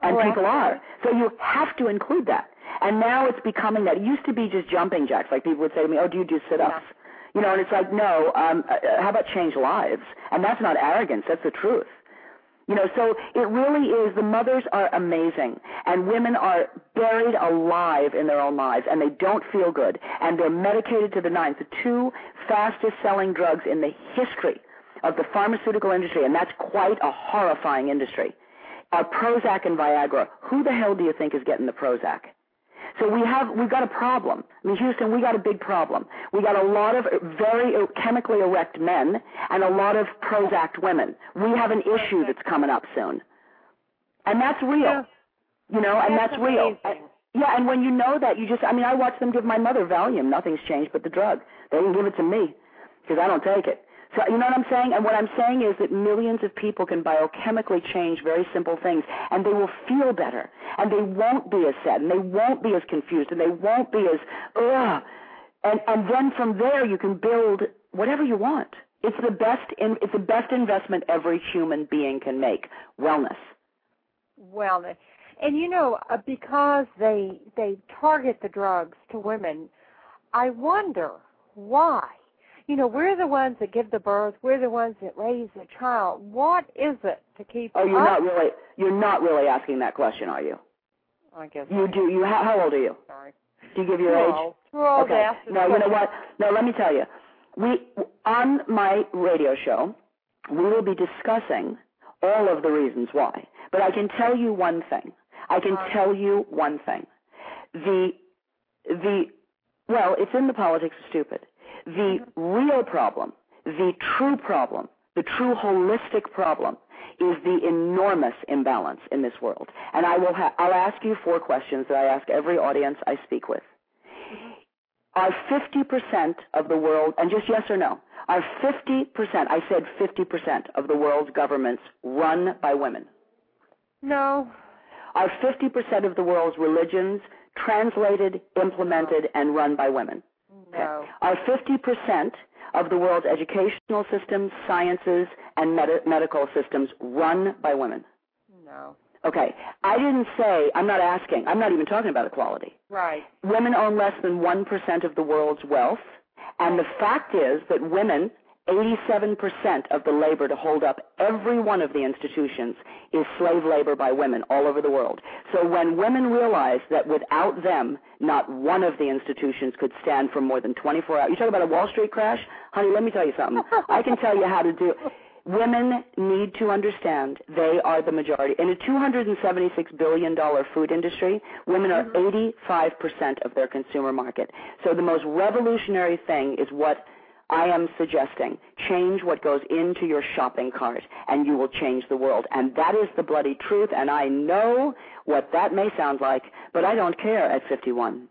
And oh, people are. So you have to include that. And now it's becoming that. It used to be just jumping jacks. Like people would say to me, oh, do you do sit-ups? Yeah. You know, and it's like, no, um, uh, how about change lives? And that's not arrogance. That's the truth. You know, so it really is, the mothers are amazing, and women are buried alive in their own lives, and they don't feel good, and they're medicated to the nines. The two fastest-selling drugs in the history of the pharmaceutical industry, and that's quite a horrifying industry, are Prozac and Viagra. Who the hell do you think is getting the Prozac? So we have, we've got a problem. I mean, Houston, we got a big problem. We got a lot of very chemically erect men and a lot of Prozac women. We have an issue that's coming up soon. And that's real. Yeah. You know, and that's, that's real. And, yeah, and when you know that, you just, I mean, I watch them give my mother Valium. Nothing's changed but the drug. They can give it to me because I don't take it. So, you know what I'm saying? And what I'm saying is that millions of people can biochemically change very simple things, and they will feel better, and they won't be as sad, and they won't be as confused, and they won't be as, ugh. And, and then from there you can build whatever you want. It's the best, in, it's the best investment every human being can make, wellness. Wellness. And, you know, uh, because they they target the drugs to women, I wonder why. You know, we're the ones that give the birth. We're the ones that raise the child. What is it to keep? Oh, you're us? not really. You're not really asking that question, are you? I guess you I do. You how, how old are you? Sorry. Do you give your no. age? Well, okay. No, you know question. what? No, let me tell you. We on my radio show, we will be discussing all of the reasons why. But I can tell you one thing. I can uh, tell you one thing. The the well, it's in the politics of stupid. The real problem, the true problem, the true holistic problem is the enormous imbalance in this world. And I will ha- I'll ask you four questions that I ask every audience I speak with. Are fifty percent of the world, and just yes or no, are fifty percent, I said fifty percent of the world's governments run by women? No. Are fifty percent of the world's religions translated, implemented, and run by women? No. Are fifty percent of the world's educational systems, sciences, and med- medical systems run by women? No. Okay. I didn't say, I'm not asking, I'm not even talking about equality. Right. Women own less than one percent of the world's wealth, and the fact is that women, eighty-seven percent of the labor to hold up every one of the institutions is slave labor by women all over the world. So when women realize that without them, not one of the institutions could stand for more than twenty-four hours. You talk about a Wall Street crash? Honey, let me tell you something. I can tell you how to do it. Women need to understand they are the majority. In a two hundred seventy-six billion dollars food industry, women are eighty-five percent of their consumer market. So the most revolutionary thing is what I am suggesting. Change what goes into your shopping cart, and you will change the world. And that is the bloody truth, and I know what that may sound like, but I don't care at fifty-one.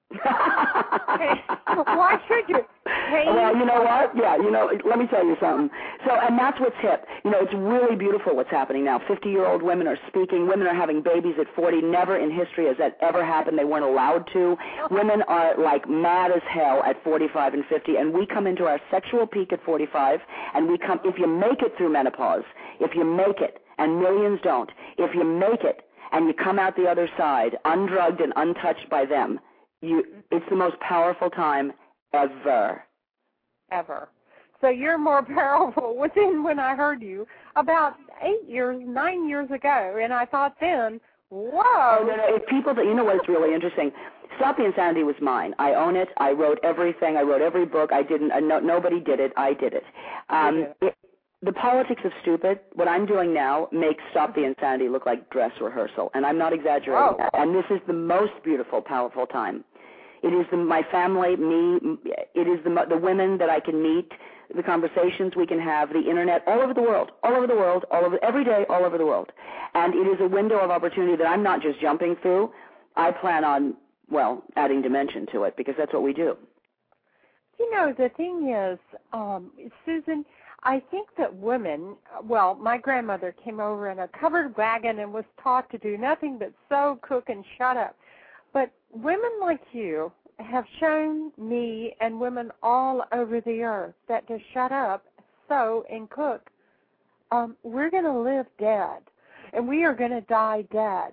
Hey, why should you? Hey. Well, you know what? Yeah, you know, let me tell you something. So, and that's what's hip. You know, it's really beautiful what's happening now. fifty-year-old women are speaking. Women are having babies at forty. Never in history has that ever happened. They weren't allowed to. Women are like mad as hell at forty-five and fifty, and we come into our sexual peak at forty-five, and we come, if you make it through menopause, if you make it, and millions don't, if you make it, and you come out the other side, undrugged and untouched by them, You, it's the most powerful time ever. Ever. So you're more powerful within when I heard you about eight years, nine years ago, and I thought then, whoa. Oh, no, no, if people, that, you know what's really interesting? Stop the Insanity was mine. I own it. I wrote everything. I wrote every book. I didn't, uh, no, nobody did it. I did it. Um, did it. it The politics of stupid, what I'm doing now, makes Stop the Insanity look like dress rehearsal, and I'm not exaggerating oh. that. And this is the most beautiful, powerful time. It is the, my family, me, it is the, the women that I can meet, the conversations we can have, the Internet, all over the world, all over the world, all over, every day, all over the world. And it is a window of opportunity that I'm not just jumping through. I plan on, well, adding dimension to it, because that's what we do. You know, the thing is, um, Susan, I think that women, well, my grandmother came over in a covered wagon and was taught to do nothing but sew, cook, and shut up. But women like you have shown me and women all over the earth that to shut up, sew, and cook, um, we're going to live dead, and we are going to die dead.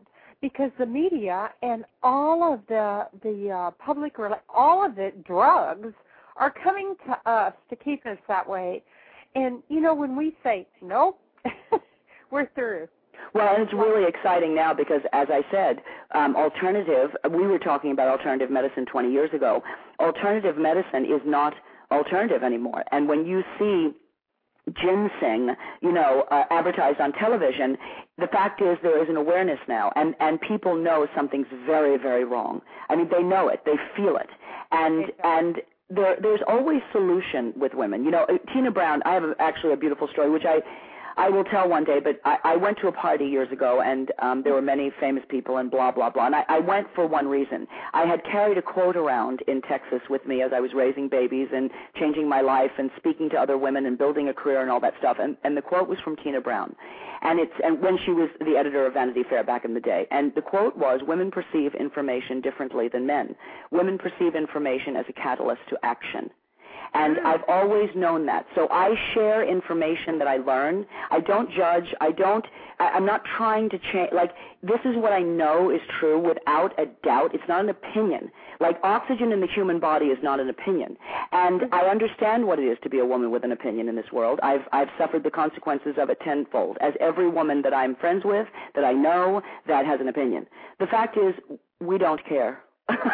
because the media and all of the the uh, public, all of the drugs are coming to us to keep us that way. And, you know, when we say, nope, we're through. Well, and it's really exciting now because, as I said, um, alternative, we were talking about alternative medicine twenty years ago. Alternative medicine is not alternative anymore. And when you see ginseng, you know, uh, advertised on television, the fact is there is an awareness now, and, and people know something's very, very wrong. I mean, they know it. They feel it. And, and there, there's always solution with women. You know, Tina Brown, I have a, actually a beautiful story, which I I will tell one day, but I, I went to a party years ago, and um, there were many famous people and blah, blah, blah, and I, I went for one reason. I had carried a quote around in Texas with me as I was raising babies and changing my life and speaking to other women and building a career and all that stuff, and, and the quote was from Tina Brown, and it's and when she was the editor of Vanity Fair back in the day, and the quote was, women perceive information differently than men. Women perceive information as a catalyst to action. And I've always known that. So I share information that I learn. I don't judge. I don't, I, I'm not trying to change. Like, this is what I know is true without a doubt. It's not an opinion. Like, oxygen in the human body is not an opinion. And I understand what it is to be a woman with an opinion in this world. I've, I've suffered the consequences of it tenfold, as every woman that I'm friends with, that I know, that has an opinion. The fact is, we don't care.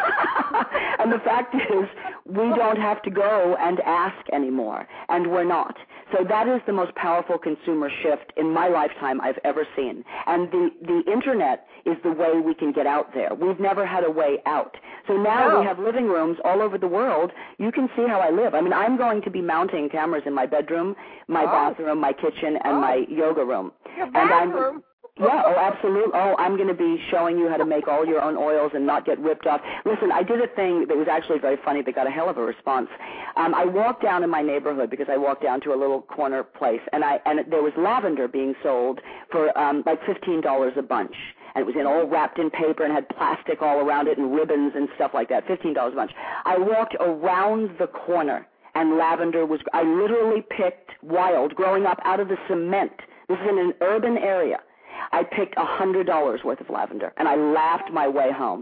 And the fact is, we don't have to go and ask anymore, and we're not. So that is the most powerful consumer shift in my lifetime I've ever seen. And the, the Internet is the way we can get out there. We've never had a way out. So now no. we have living rooms all over the world. You can see how I live. I mean, I'm going to be mounting cameras in my bedroom, my oh. bathroom, my kitchen, and oh. my yoga room. Your and bathroom? I'm, Yeah, oh, absolutely. Oh, I'm going to be showing you how to make all your own oils and not get ripped off. Listen, I did a thing that was actually very funny that got a hell of a response. Um, I walked down in my neighborhood because I walked down to a little corner place, and I and there was lavender being sold for um, like fifteen dollars a bunch. And it was in all wrapped in paper and had plastic all around it and ribbons and stuff like that, fifteen dollars a bunch. I walked around the corner, and lavender was, I literally picked wild, growing up out of the cement. This is in an urban area. I picked one hundred dollars worth of lavender, and I laughed my way home.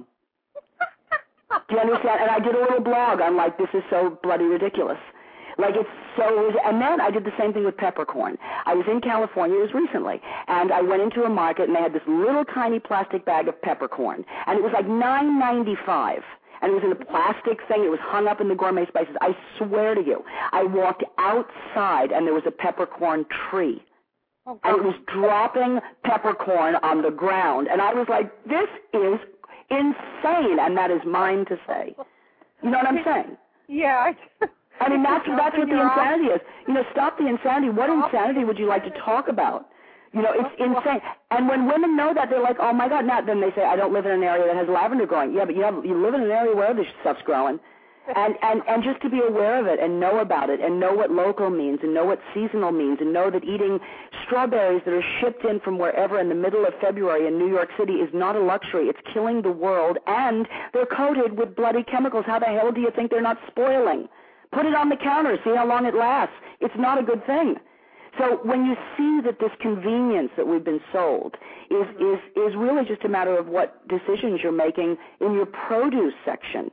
Do you understand? And I did a little blog. I'm like, this is so bloody ridiculous. Like, it's so, and then I did the same thing with peppercorn. I was in California, it was recently, and I went into a market, and they had this little tiny plastic bag of peppercorn, and it was like nine ninety-five. And it was in a plastic thing. It was hung up in the Gourmet Spices. I swear to you, I walked outside, and there was a peppercorn tree. Oh, and it was dropping peppercorn on the ground. And I was like, this is insane, and that is mine to say. You know what I'm saying? Yeah. I mean, that's, that's what the insanity is. You know, stop the insanity. What insanity would you like to talk about? You know, it's insane. And when women know that, they're like, oh, my God. Now, then they say, I don't live in an area that has lavender growing. Yeah, but you, have, you live in an area where this stuff's growing. And, and, and just to be aware of it and know about it and know what local means and know what seasonal means and know that eating strawberries that are shipped in from wherever in the middle of February in New York City is not a luxury. It's killing the world, and they're coated with bloody chemicals. How the hell do you think they're not spoiling? Put it on the counter. See how long it lasts. It's not a good thing. So when you see that this convenience that we've been sold is, is, is really just a matter of what decisions you're making in your produce section.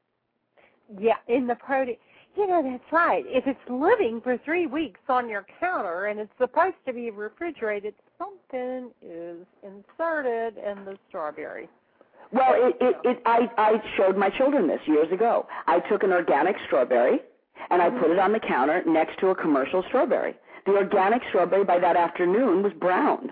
Yeah, in the produce. You know, that's right. If it's living for three weeks on your counter and it's supposed to be refrigerated, something is inserted in the strawberry. Well, it, it, it, I, I showed my children this years ago. I took an organic strawberry, and I put it on the counter next to a commercial strawberry. The organic strawberry by that afternoon was brown.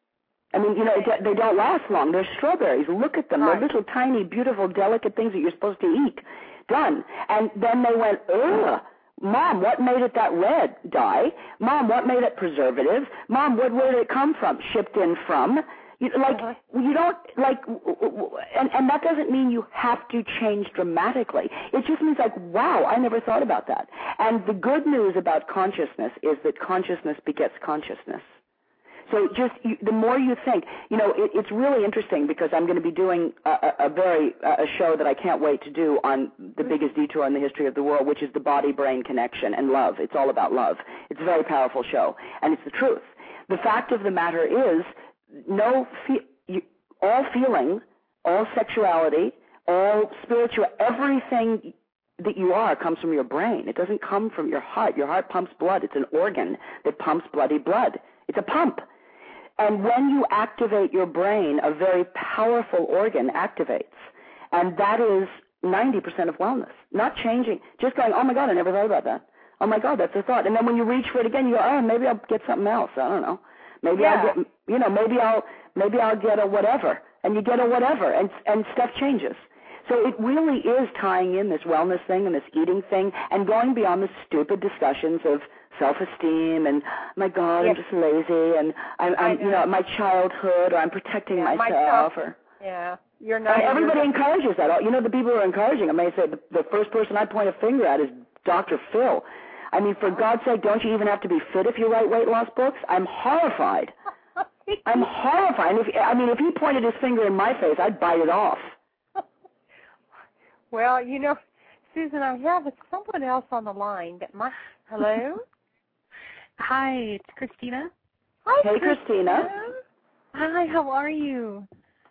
I mean, you know, it, they don't last long. They're strawberries. Look at them. Right. They're little, tiny, beautiful, delicate things that you're supposed to eat. Done. And then they went, ugh, Mom, what made it that red? Dye. Mom, what made it preservatives? Mom, what, where did it come from? Shipped in from? You, like, uh-huh. you don't, like, and, and that doesn't mean you have to change dramatically. It just means, like, wow, I never thought about that. And the good news about consciousness is that consciousness begets consciousness. So just you, the more you think, you know, it, it's really interesting because I'm going to be doing a, a, a very a show that I can't wait to do on the biggest detour in the history of the world, which is the body-brain connection and love. It's all about love. It's a very powerful show, and it's the truth. The fact of the matter is, no, fe- you, all feeling, all sexuality, all spiritual, everything that you are comes from your brain. It doesn't come from your heart. Your heart pumps blood. It's an organ that pumps bloody blood. It's a pump. And when you activate your brain, a very powerful organ activates. And that is ninety percent of wellness. Not changing, just going, oh, my God, I never thought about that. Oh, my God, that's a thought. And then when you reach for it again, you go, oh, maybe I'll get something else. I don't know. Maybe yeah. I'll get, you know, maybe I'll, maybe I'll get a whatever. And you get a whatever, and and stuff changes. So it really is tying in this wellness thing and this eating thing and going beyond the stupid discussions of self-esteem and, my God, yes. I'm just lazy and, I'm, I'm know. you know, my childhood or I'm protecting yeah, myself. myself. Or, yeah, you're not. And everybody you're encourages that. You know, the people who are encouraging, I may say the, the first person I point a finger at is Doctor Phil. I mean, for God's sake, don't you even have to be fit if you write weight loss books? I'm horrified. I'm horrified. If, I mean, if he pointed his finger in my face, I'd bite it off. Well, you know, Susan, I have someone else on the line that might. Hello? Hi, it's Christina. Hi, Hey, Christina. Christina. Hi, how are you?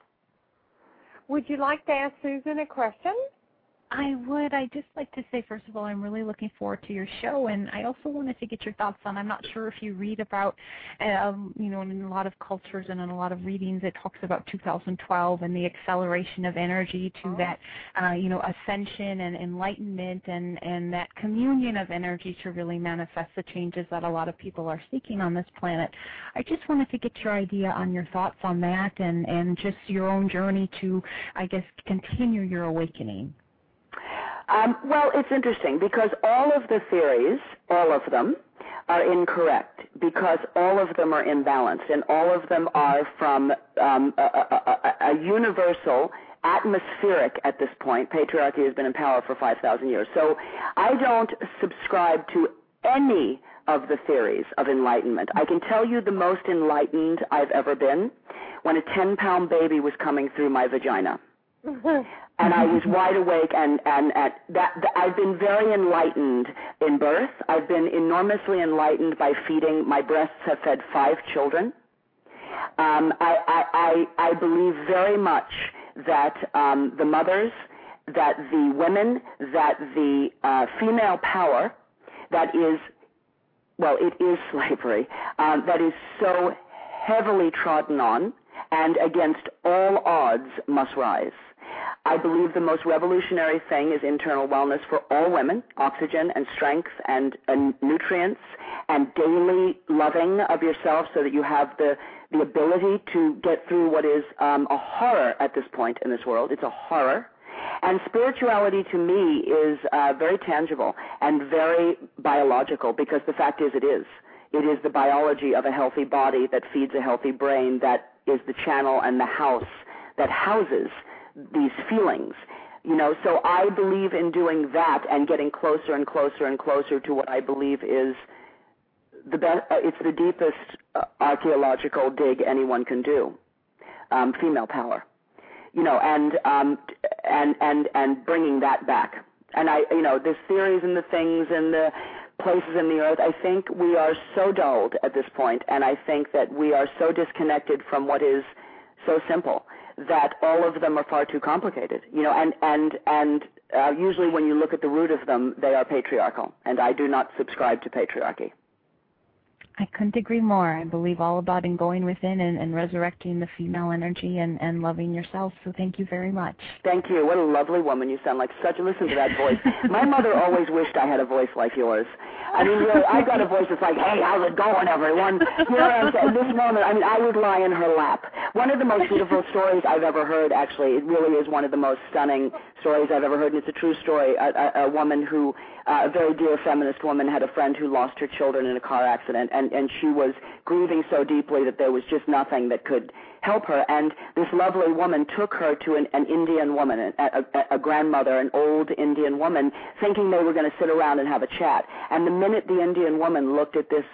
Would you like to ask Susan a question? I would. I'd just like to say, first of all, I'm really looking forward to your show, and I also wanted to get your thoughts on, I'm not sure if you read about, um, you know, in a lot of cultures and in a lot of readings, it talks about two thousand twelve and the acceleration of energy to oh. that, uh, you know, ascension and enlightenment and, and that communion of energy to really manifest the changes that a lot of people are seeking on this planet. I just wanted to get your idea on your thoughts on that and, and just your own journey to, I guess, continue your awakening. Um, well, it's interesting because all of the theories, all of them, are incorrect because all of them are imbalanced and all of them are from um, a, a, a, a universal, atmospheric at this point. Patriarchy has been in power for five thousand years. So I don't subscribe to any of the theories of enlightenment. I can tell you the most enlightened I've ever been when a ten-pound baby was coming through my vagina. And I was wide awake, and, and, and that, that I've been very enlightened in birth. I've been enormously enlightened by feeding. My breasts have fed five children. Um, I, I, I, I believe very much that um, the mothers, that the women, that the uh, female power that is, well, it is slavery, um, that is so heavily trodden on and against all odds must rise. I believe the most revolutionary thing is internal wellness for all women, oxygen and strength and, and nutrients and daily loving of yourself so that you have the, the ability to get through what is um, a horror at this point in this world. It's a horror. And spirituality to me is uh, very tangible and very biological because the fact is it is. It is the biology of a healthy body that feeds a healthy brain that is the channel and the house that houses these feelings, you know, so I believe in doing that and getting closer and closer and closer to what I believe is the best, uh, it's the deepest uh, archaeological dig anyone can do, um, female power, you know, and, um, and, and, and bringing that back. And I, you know, there's theories and the things and the places in the earth. I think we are so dulled at this point, and I think that we are so disconnected from what is so simple that all of them are far too complicated, you know, and, and, and uh, usually when you look at the root of them, they are patriarchal, and I do not subscribe to patriarchy. I couldn't agree more. I believe all about in going within and, and resurrecting the female energy and, and loving yourself, so thank you very much. Thank you. What a lovely woman you sound like. Such a, listen to that voice. My mother always wished I had a voice like yours. I mean, really, I got a voice that's like, hey, how's it going, everyone? You know what I'm saying? This moment, I mean, I would lie in her lap. One of the most beautiful stories I've ever heard, actually, it really is one of the most stunning stories I've ever heard, and it's a true story. A, a, a woman who, uh, a very dear feminist woman, had a friend who lost her children in a car accident, and, and she was grieving so deeply that there was just nothing that could help her. And this lovely woman took her to an, an Indian woman, a, a, a grandmother, an old Indian woman, thinking they were going to sit around and have a chat. And the minute the Indian woman looked at this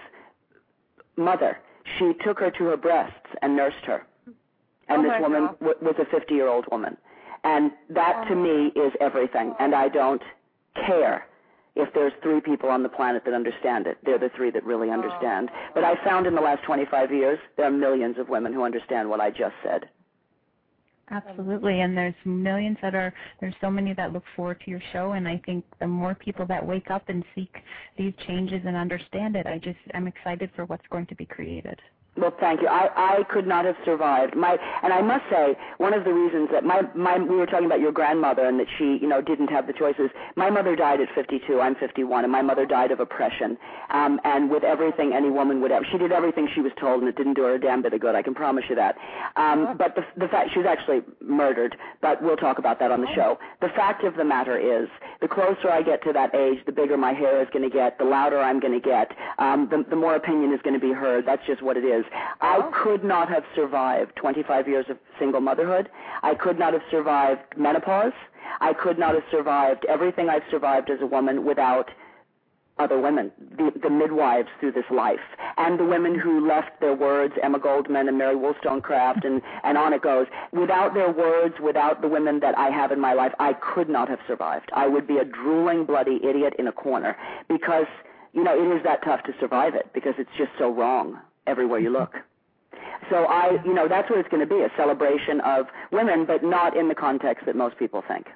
mother, she took her to her breasts and nursed her. And oh this woman w- was a fifty-year-old woman. And that, to me, is everything. And I don't care if there's three people on the planet that understand it. They're the three that really understand. But I found in the last twenty-five years, there are millions of women who understand what I just said. Absolutely, and there's millions that are, there's so many that look forward to your show, and I think the more people that wake up and seek these changes and understand it, I just, I'm excited for what's going to be created. Well, thank you. I, I could not have survived. My and I must say, one of the reasons that my, my we were talking about your grandmother and that she, you know, didn't have the choices. My mother died at fifty-two. I'm fifty-one, and my mother died of oppression. Um, and with everything any woman would ever, she did everything she was told, and it didn't do her a damn bit of good. I can promise you that. Um, but the the fact she was actually murdered. But we'll talk about that on the show. The fact of the matter is, the closer I get to that age, the bigger my hair is going to get, the louder I'm going to get, um, the, the more opinion is going to be heard. That's just what it is. I could not have survived twenty-five years of single motherhood. I could not have survived menopause. I could not have survived everything I've survived as a woman without other women, the, the midwives through this life, and the women who left their words, Emma Goldman and Mary Wollstonecraft, and, and on it goes. Without their words, without the women that I have in my life, I could not have survived. I would be a drooling, bloody idiot in a corner because, you know, it is that tough to survive it because it's just so wrong everywhere you look. So I, you know, that's what it's going to be, a celebration of women, but not in the context that most people think.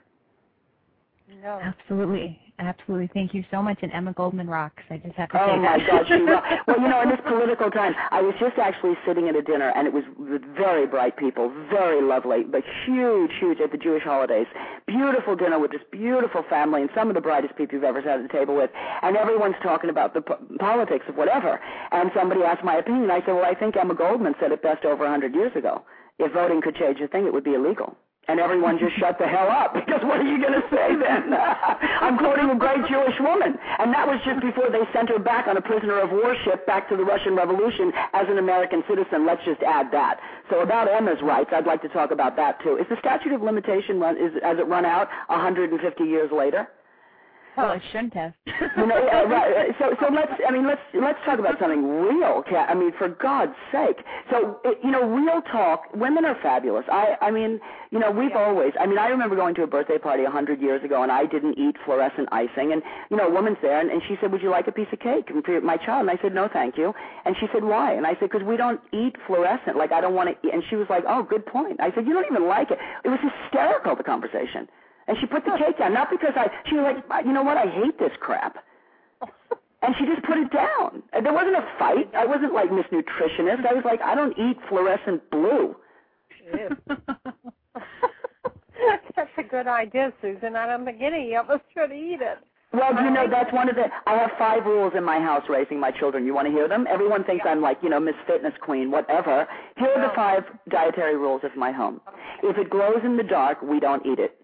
No. Absolutely. Absolutely. Thank you so much. And Emma Goldman rocks. I just have to oh say that. Oh, my God. She rocks. Well, you know, in this political time, I was just actually sitting at a dinner, and it was with very bright people, very lovely, but huge, huge at the Jewish holidays. Beautiful dinner with this beautiful family and some of the brightest people you've ever sat at the table with. And everyone's talking about the po- politics of whatever. And somebody asked my opinion. I said, well, I think Emma Goldman said it best over one hundred years ago. If voting could change a thing, it would be illegal. And everyone just shut the hell up, because what are you going to say then? I'm quoting a great Jewish woman. And that was just before they sent her back on a prisoner of war ship back to the Russian Revolution as an American citizen. Let's just add that. So about Emma's rights, I'd like to talk about that, too. Is the statute of limitation, run, is, has it run out one hundred fifty years later? Well, it shouldn't have. you know, uh, right, so, so let's, I mean, let's let's talk about something real. I mean, for God's sake. So, it, you know, real talk. Women are fabulous. I, I mean, you know, we've always. I mean, I remember going to a birthday party a hundred years ago, and I didn't eat fluorescent icing. And you know, a woman's there, and, and she said, "Would you like a piece of cake for my child?" And I said, "No, thank you." And she said, "Why?" And I said, "Because we don't eat fluorescent. Like, I don't want to." And she was like, "Oh, good point." I said, "You don't even like it." It was hysterical, the conversation. And she put the cake down, not because I, she was like, you know what, I hate this crap. And she just put it down. And there wasn't a fight. I wasn't like Miss Nutritionist. I was like, I don't eat fluorescent blue. That's a good idea, Susan. I don't think any of us should eat it. Well, you know, that's one of the, I have five rules in my house raising my children. You want to hear them? Everyone thinks yeah. I'm like, you know, Miss Fitness Queen, whatever. Here are the five dietary rules of my home. If it glows in the dark, we don't eat it.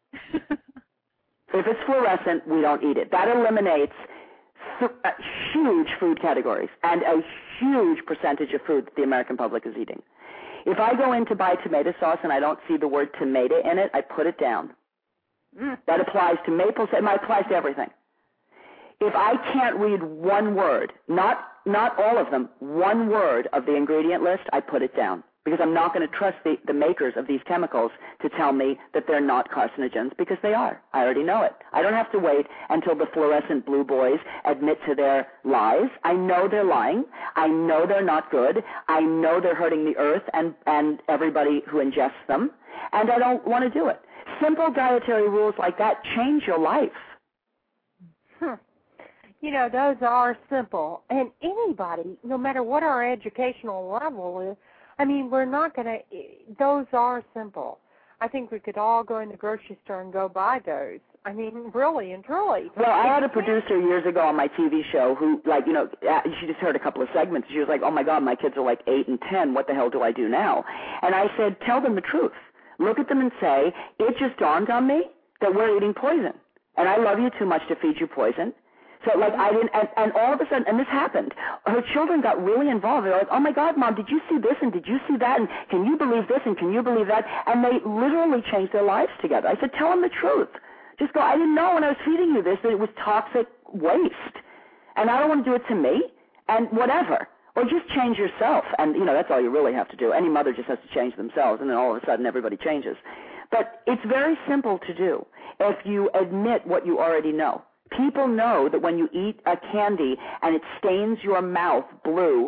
If it's fluorescent, we don't eat it. That eliminates th- uh, huge food categories and a huge percentage of food that the American public is eating. If I go in to buy tomato sauce and I don't see the word tomato in it, I put it down. Mm. That applies to maple syrup. It applies to everything. If I can't read one word, not not all of them, one word of the ingredient list, I put it down. Because I'm not going to trust the, the makers of these chemicals to tell me that they're not carcinogens, because they are. I already know it. I don't have to wait until the fluorescent blue boys admit to their lies. I know they're lying. I know they're not good. I know they're hurting the earth and, and everybody who ingests them, and I don't want to do it. Simple dietary rules like that change your life. Hmm. You know, those are simple. And anybody, no matter what our educational level is, I mean, we're not going to, those are simple. I think we could all go in the grocery store and go buy those. I mean, really and truly. Well, I had a producer years ago on my T V show who, like, you know, she just heard a couple of segments. She was like, oh, my God, my kids are like eight and ten. What the hell do I do now? And I said, tell them the truth. Look at them and say, it just dawned on me that we're eating poison. And I love you too much to feed you poison. So, like, I didn't, and, and all of a sudden, and this happened, her children got really involved. They're like, oh, my God, Mom, did you see this, and did you see that, and can you believe this, and can you believe that? And they literally changed their lives together. I said, tell them the truth. Just go, I didn't know when I was feeding you this that it was toxic waste, and I don't want to do it to me, and whatever. Or just change yourself, and, you know, that's all you really have to do. Any mother just has to change themselves, and then all of a sudden everybody changes. But it's very simple to do if you admit what you already know. People know that when you eat a candy and it stains your mouth blue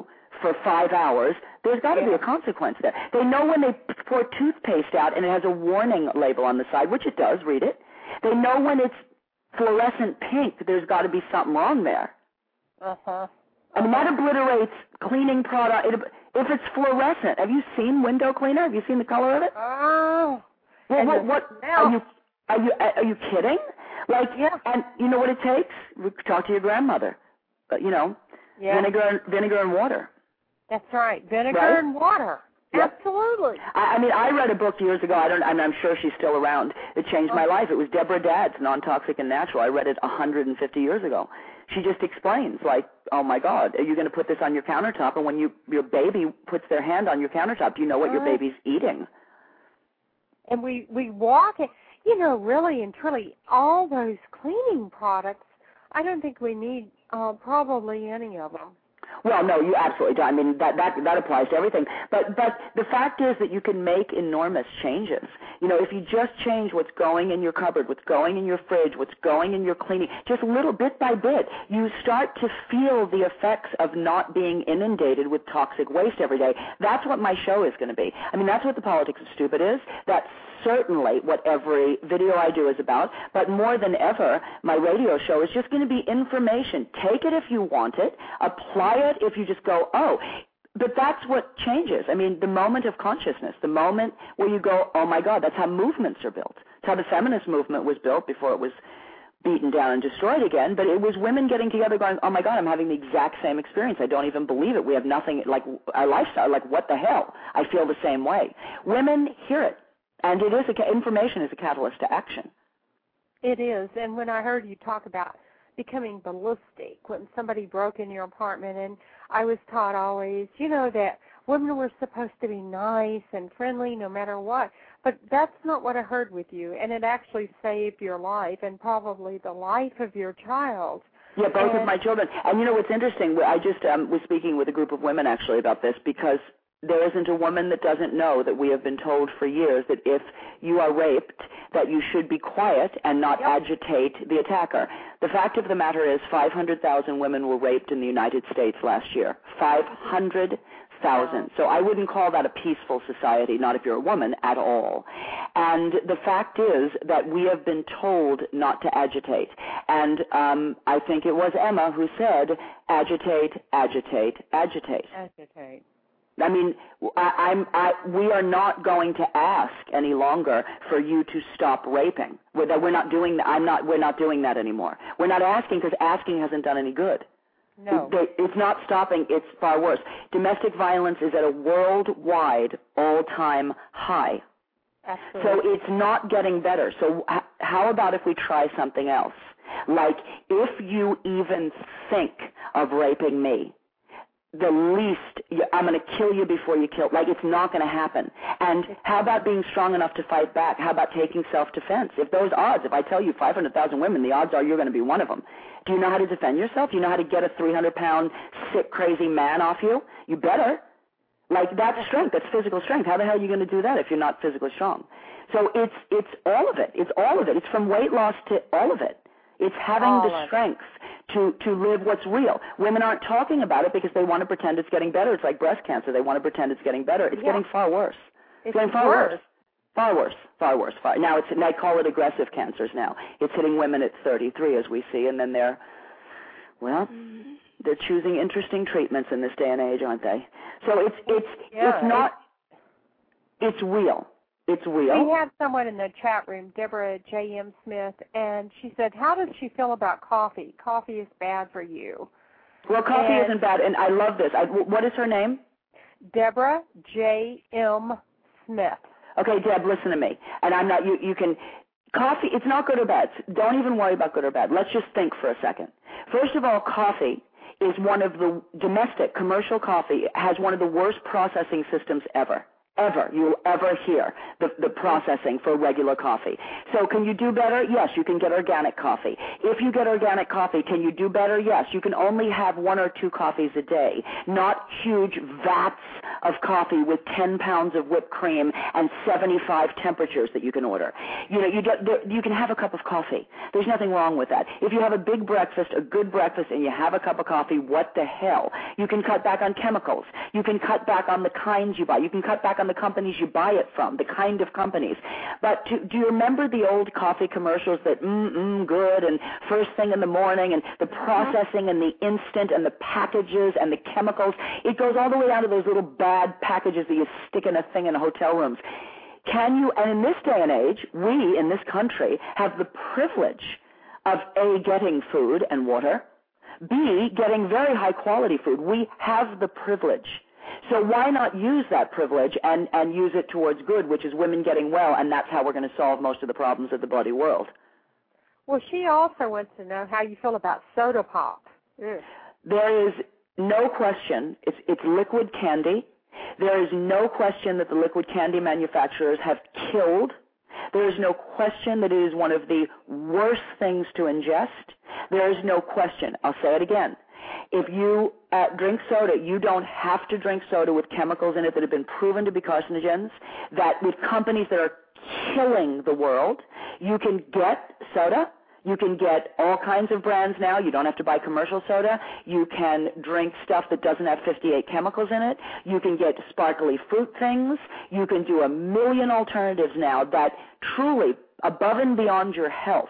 for five hours, there's got to Yeah. be a consequence there. They know when they pour toothpaste out and it has a warning label on the side, which it does, read it. They know when it's fluorescent pink, there's got to be something wrong there. Uh-huh. I mean, that obliterates cleaning product. It, if it's fluorescent, have you seen window cleaner? Have you seen the color of it? Oh. Well, and what, what are you are you are you kidding? Like, yeah. And you know what it takes? Talk to your grandmother. Uh, you know, yeah. vinegar, vinegar and water. That's right, vinegar right? and water. Yep. Absolutely. I, I mean, I read a book years ago. I don't, and I'm sure she's still around. It changed my life. It was Deborah Dadd's Non-Toxic and Natural. I read it one hundred fifty years ago. She just explains, like, oh my God, are you going to put this on your countertop? And when you your baby puts their hand on your countertop, do you know what your baby's eating? And we we walk it. You know, really and truly, all those cleaning products, I don't think we need uh, probably any of them. Well, no, you absolutely do. I mean, that, that that applies to everything. But but the fact is that you can make enormous changes. You know, if you just change what's going in your cupboard, what's going in your fridge, what's going in your cleaning, just little bit by bit, you start to feel the effects of not being inundated with toxic waste every day. That's what my show is going to be. I mean, that's what the Politics of Stupid is. That's certainly what every video I do is about, but more than ever, my radio show is just going to be information. Take it if you want it, apply it if you just go, oh, but that's what changes. I mean, the moment of consciousness, the moment where you go, oh my God, that's how movements are built. It's how the feminist movement was built before it was beaten down and destroyed again, but it was women getting together going, oh my God, I'm having the exact same experience. I don't even believe it. We have nothing, like our lifestyle, like what the hell? I feel the same way. Women hear it. And it is a, information is a catalyst to action. It is. And when I heard you talk about becoming ballistic, when somebody broke in your apartment, and I was taught always, you know, that women were supposed to be nice and friendly no matter what. But that's not what I heard with you. And it actually saved your life and probably the life of your child. Yeah, both and, of my children. And you know what's interesting? I just um, was speaking with a group of women actually about this because there isn't a woman that doesn't know that we have been told for years that if you are raped, that you should be quiet and not yep. agitate the attacker. The fact of the matter is five hundred thousand women were raped in the United States last year. five hundred thousand. So I wouldn't call that a peaceful society, not if you're a woman, at all. And the fact is that we have been told not to agitate. And um, I think it was Emma who said, agitate, agitate, agitate. Agitate. I mean, I, I'm, I, we are not going to ask any longer for you to stop raping. We're, that we're not doing that. I'm not. We're not doing that anymore. We're not asking because asking hasn't done any good. No, it, it's not stopping. It's far worse. Domestic violence is at a worldwide all-time high. Absolutely. So it's not getting better. So h- how about if we try something else? Like if you even think of raping me, the least, I'm going to kill you before you kill. Like, it's not going to happen. And how about being strong enough to fight back? How about taking self-defense? If those odds, if I tell you five hundred thousand women, the odds are you're going to be one of them. Do you know how to defend yourself? Do you know how to get a three hundred pound, sick, crazy man off you? You better. Like, that's strength. That's physical strength. How the hell are you going to do that if you're not physically strong? So it's it's all of it. It's all of it. It's from weight loss to all of it. It's having all the strength to, to live what's real. Women aren't talking about it because they want to pretend it's getting better. It's like breast cancer. They want to pretend it's getting better. It's yeah. getting far worse. It's, it's getting far worse. worse. Far worse. Far worse. Far. Now, it's, and I call it aggressive cancers now. It's hitting women at thirty-three, as we see, and then they're, well, mm-hmm. they're choosing interesting treatments in this day and age, aren't they? So it's, it's, yeah, it's not, it's real. It's real. We had someone in the chat room, Deborah J M. Smith, and she said, how does she feel about coffee? Coffee is bad for you. Well, coffee and isn't bad, and I love this. I, what is her name? Deborah J M. Smith. Okay, Deb, listen to me. And I'm not, you, you can, coffee, it's not good or bad. Don't even worry about good or bad. Let's just think for a second. First of all, coffee is one of the, domestic, commercial coffee has one of the worst processing systems ever. ever you'll ever hear the, the processing for regular coffee. So can you do better? Yes, you can get organic coffee. If you get organic coffee, can you do better? Yes, you can only have one or two coffees a day, not huge vats of coffee with ten pounds of whipped cream and seventy-five temperatures that you can order. You know, you, get, you can have a cup of coffee. There's nothing wrong with that. If you have a big breakfast, a good breakfast, and you have a cup of coffee, what the hell? You can cut back on chemicals. You can cut back on the kinds you buy. You can cut back on the companies you buy it from, the kind of companies. But to, do you remember the old coffee commercials that mm-mm, good and first thing in the morning and the processing and the instant and the packages and the chemicals? It goes all the way down to those little bad packages that you stick in a thing in hotel rooms. Can you, and in this day and age, we in this country have the privilege of A, getting food and water, B, getting very high quality food. We have the privilege. So why not use that privilege and, and use it towards good, which is women getting well, and that's how we're going to solve most of the problems of the bloody world. Well, she also wants to know how you feel about soda pop. Ugh. There is no question. It's, it's liquid candy. There is no question that the liquid candy manufacturers have killed. There is no question that it is one of the worst things to ingest. There is no question. I'll say it again. If you uh, drink soda, you don't have to drink soda with chemicals in it that have been proven to be carcinogens, that with companies that are killing the world. You can get soda. You can get all kinds of brands now. You don't have to buy commercial soda. You can drink stuff that doesn't have fifty-eight chemicals in it. You can get sparkly fruit things. You can do a million alternatives now that truly, above and beyond your health.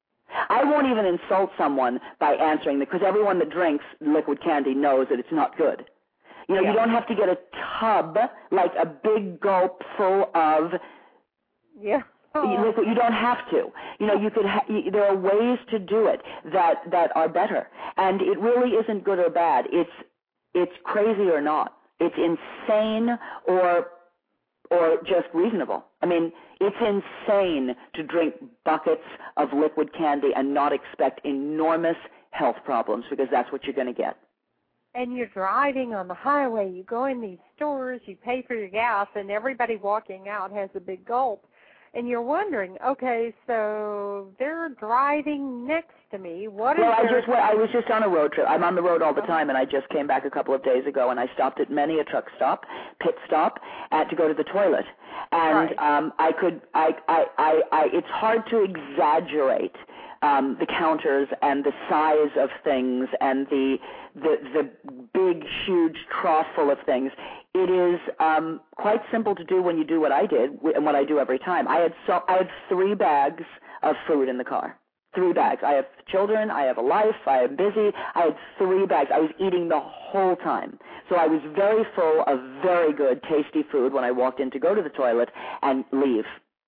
I won't even insult someone by answering that, because everyone that drinks liquid candy knows that it's not good. You know, yeah. You don't have to get a tub, like a big gulp full of yeah. Oh. liquid. You don't have to. You know, you could. Ha- you, there are ways to do it that that are better, and it really isn't good or bad. It's it's crazy or not. It's insane or or just reasonable. I mean, it's insane to drink buckets of liquid candy and not expect enormous health problems, because that's what you're going to get. And you're driving on the highway, you go in these stores, you pay for your gas, and everybody walking out has a big gulp. And you're wondering, okay, so they're driving next to me. What is well, I their... just went, I was just on a road trip. I'm on the road all the time, and I just came back a couple of days ago, and I stopped at many a truck stop, pit stop, uh, to go to the toilet. And right. um, I could, I, I, I, I, it's hard to exaggerate um, the counters and the size of things and the the the big, huge trough full of things. It is um, quite simple to do when you do what I did and what I do every time. I had so I had three bags of food in the car. Three bags. I have children. I have a life. I am busy. I had three bags. I was eating the whole time. So I was very full of very good, tasty food when I walked in to go to the toilet and leave.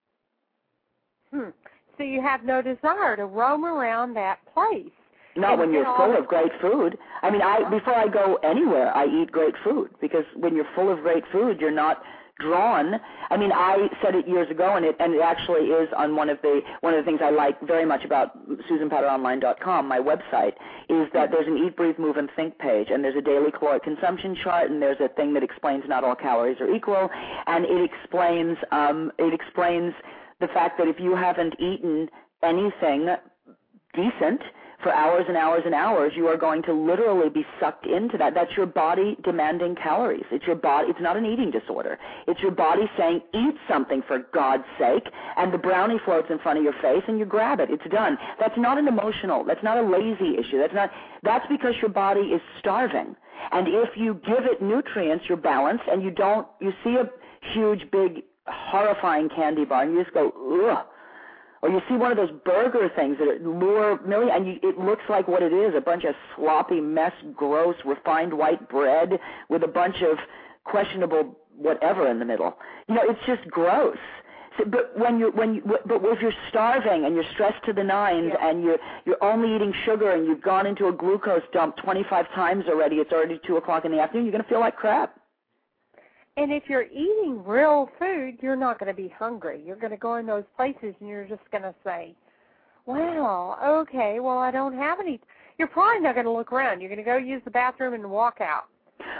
Hmm. So you have no desire to roam around that place. Not when you're full of great food. I mean, I before I go anywhere, I eat great food, because when you're full of great food, you're not drawn. I mean, I said it years ago, and it and it actually is on one of the one of the things I like very much about Susan Powter Online dot com, my website, is that there's an Eat, Breathe, Move, and Think page, and there's a daily caloric consumption chart, and there's a thing that explains not all calories are equal, and it explains um, it explains the fact that if you haven't eaten anything decent for hours and hours and hours, you are going to literally be sucked into that. That's your body demanding calories. It's your body. It's not an eating disorder. It's your body saying, eat something for God's sake, and the brownie floats in front of your face, and you grab it. It's done. That's not an emotional. That's not a lazy issue. That's not. That's because your body is starving. And if you give it nutrients, you're balanced, and you don't. You see a huge, big, horrifying candy bar, and you just go, ugh. Or you see one of those burger things that lure million, and you, it looks like what it is, a bunch of sloppy mess, gross, refined white bread with a bunch of questionable whatever in the middle. You know, it's just gross. So, but when you when you but if you're starving and you're stressed to the nines, yeah. and you're you're only eating sugar, and you've gone into a glucose dump twenty-five times already, it's already two o'clock in the afternoon, you're going to feel like crap. And if you're eating real food, you're not going to be hungry. You're going to go in those places and you're just going to say, wow, okay, well, I don't have any. You're probably not going to look around. You're going to go use the bathroom and walk out.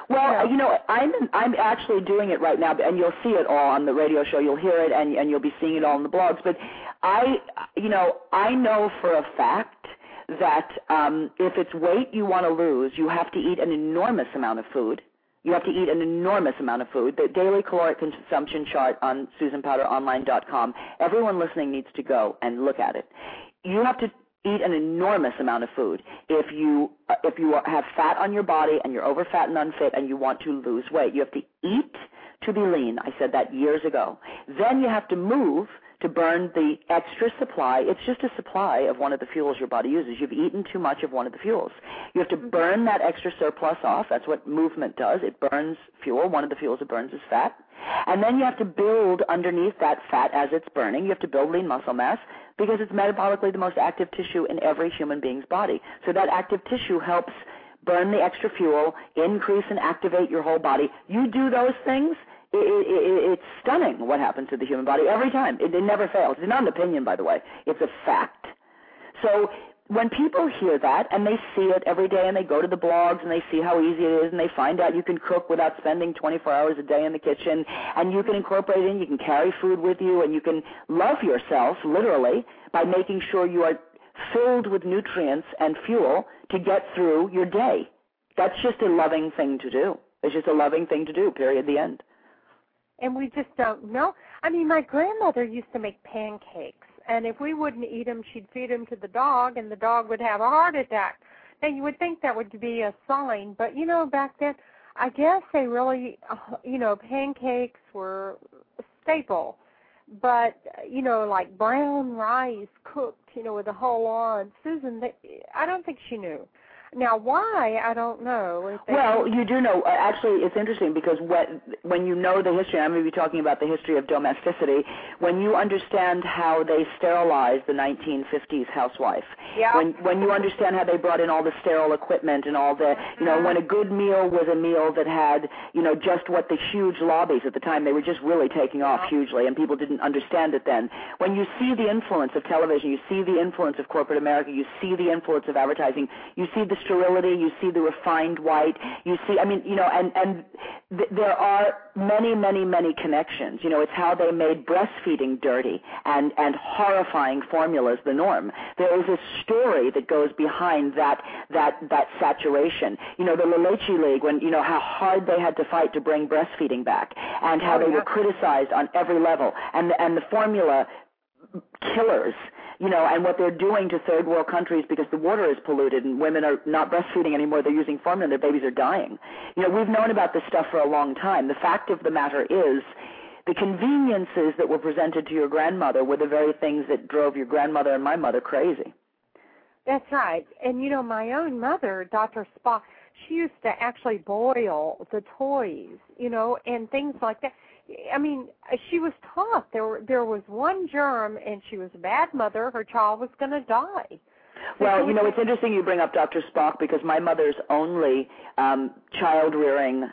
Well, you know, I'm I'm actually doing it right now, and you'll see it all on the radio show. You'll hear it, and and you'll be seeing it all in the blogs. But I, you know, I know for a fact that um, if it's weight you want to lose, you have to eat an enormous amount of food. You have to eat an enormous amount of food. The daily caloric consumption chart on susan powter online dot com, everyone listening needs to go and look at it. You have to eat an enormous amount of food if you uh, if you have fat on your body and you're over fat and unfit and you want to lose weight. You have to eat to be lean. I said that years ago. Then you have to move to burn the extra supply. It's just a supply of one of the fuels your body uses. You've eaten too much of one of the fuels. You have to burn that extra surplus off. That's what movement does. It burns fuel. One of the fuels it burns is fat. And then you have to build underneath that fat as it's burning. You have to build lean muscle mass because it's metabolically the most active tissue in every human being's body. So that active tissue helps burn the extra fuel, increase and activate your whole body. You do those things, It, it, it's stunning what happens to the human body every time. It, it never fails. It's not an opinion, by the way. It's a fact. So when people hear that and they see it every day and they go to the blogs and they see how easy it is and they find out you can cook without spending twenty-four hours a day in the kitchen and you can incorporate it in, you can carry food with you, and you can love yourself literally by making sure you are filled with nutrients and fuel to get through your day. That's just a loving thing to do. It's just a loving thing to do, period, the end. And we just don't know. I mean, my grandmother used to make pancakes, and if we wouldn't eat them, she'd feed them to the dog, and the dog would have a heart attack. Now, you would think that would be a sign, but, you know, back then, I guess they really, uh, you know, pancakes were a staple. But, you know, like brown rice cooked, you know, with a whole on. Susan, they, I don't think she knew. Now, why, I don't know. Well, you do know. Uh, actually, it's interesting because when, when you know the history, I'm going to be talking about the history of domesticity, when you understand how they sterilized the nineteen fifties housewife, yeah. when, when you understand how they brought in all the sterile equipment and all the, you know, when a good meal was a meal that had, you know, just what the huge lobbies at the time, they were just really taking off hugely, and people didn't understand it then. When you see the influence of television, you see the influence of corporate America, you see the influence of advertising, you see the sterility, you see the refined white, you see, I mean, you know, and, and th- there are many, many, many connections. You know, it's how they made breastfeeding dirty and, and horrifying formulas the norm. There is a story that goes behind that, that, that saturation. You know, the La Leche League, when, you know, how hard they had to fight to bring breastfeeding back and how oh, they yeah. were criticized on every level, and the, and the formula killers, you know, and what they're doing to third world countries because the water is polluted and women are not breastfeeding anymore. They're using formula and their babies are dying. You know, we've known about this stuff for a long time. The fact of the matter is the conveniences that were presented to your grandmother were the very things that drove your grandmother and my mother crazy. That's right. And, you know, my own mother, Doctor Spock, she used to actually boil the toys, you know, and things like that. I mean, she was taught there were, there was one germ, and she was a bad mother. Her child was going to die. So well, you know, it's interesting you bring up Doctor Spock because my mother's only um, child-rearing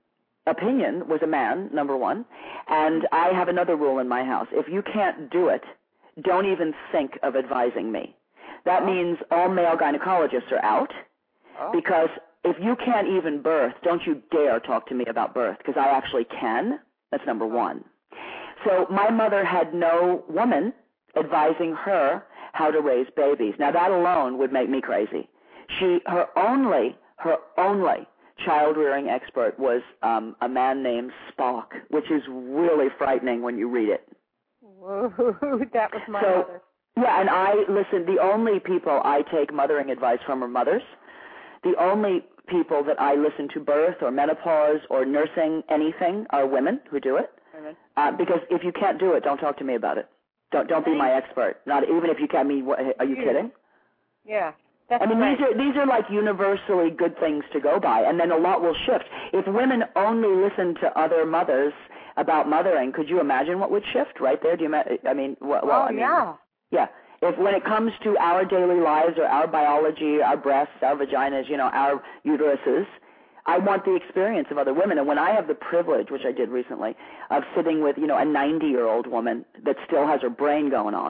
opinion was a man, number one, and I have another rule in my house. If you can't do it, don't even think of advising me. That means all male gynecologists are out oh. because if you can't even birth, don't you dare talk to me about birth because I actually can. That's number one. So my mother had no woman advising her how to raise babies. Now that alone would make me crazy. She, her only, her only child-rearing expert was um, a man named Spock, which is really frightening when you read it. Whoa, that was my so, mother. Yeah, and I, listen, the only people I take mothering advice from are mothers. The only people that I listen to birth or menopause or nursing anything are women who do it. Uh, because if you can't do it, don't talk to me about it. Don't don't be my expert. Not even if you can. I mean, what, are you kidding? Yeah. That's I mean, right. these are these are like universally good things to go by, and then a lot will shift. If women only listen to other mothers about mothering, could you imagine what would shift right there? Do you? I mean, well, oh I mean, yeah. Yeah. If when it comes to our daily lives or our biology, our breasts, our vaginas, you know, our uteruses, I want the experience of other women. And when I have the privilege, which I did recently, of sitting with, you know, a ninety-year-old woman that still has her brain going on,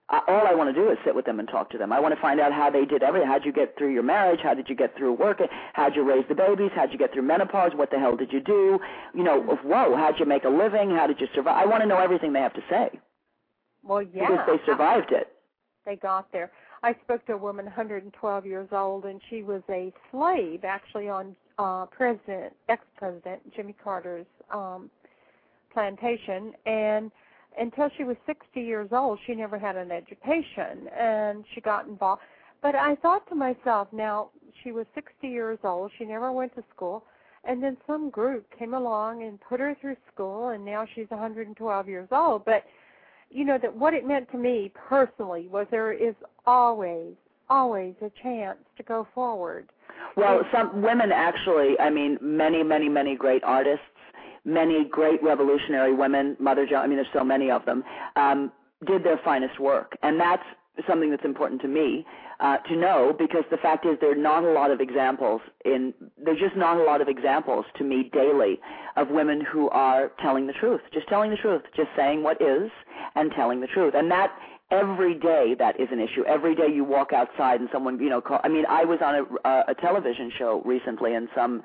I, all I want to do is sit with them and talk to them. I want to find out how they did everything. How'd you get through your marriage? How did you get through work? How'd you raise the babies? How'd you get through menopause? What the hell did you do? You know, whoa, how'd you make a living? How did you survive? I want to know everything they have to say. Well, yeah. Because they survived it. They got there. I spoke to a woman one hundred twelve years old, and she was a slave actually on uh, President, ex-President Jimmy Carter's um, plantation, and until she was sixty years old, she never had an education, and she got involved. But I thought to myself, now, she was sixty years old, she never went to school, and then some group came along and put her through school, and now she's one hundred twelve years old. But, you know, that what it meant to me personally was there is always, always a chance to go forward. Well, some women actually, I mean, many, many, many great artists, many great revolutionary women, Mother Jones, I mean, there's so many of them, um, did their finest work. And that's something that's important to me uh, to know, because the fact is there are not a lot of examples in, there's just not a lot of examples to me daily of women who are telling the truth, just telling the truth, just saying what is and telling the truth. And that, every day that is an issue. Every day you walk outside and someone, you know, call, I mean, I was on a, a television show recently and some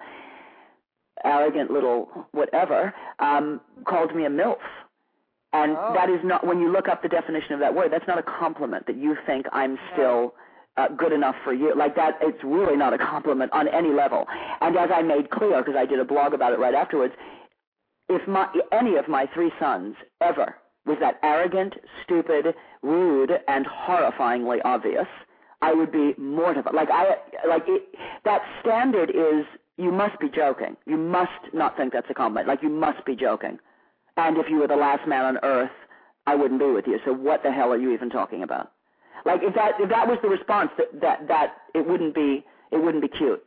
arrogant little whatever um, called me a MILF. And oh. that is not, when you look up the definition of that word, that's not a compliment that you think I'm still uh, good enough for you. Like that, it's really not a compliment on any level. And as I made clear, because I did a blog about it right afterwards, if my, any of my three sons ever was that arrogant, stupid, rude, and horrifyingly obvious, I would be mortified. Like I, like it, that standard is, you must be joking. You must not think that's a compliment. Like you must be joking. And if you were the last man on earth, I wouldn't be with you. So what the hell are you even talking about? Like if that if that was the response, that that, that it wouldn't be it wouldn't be cute.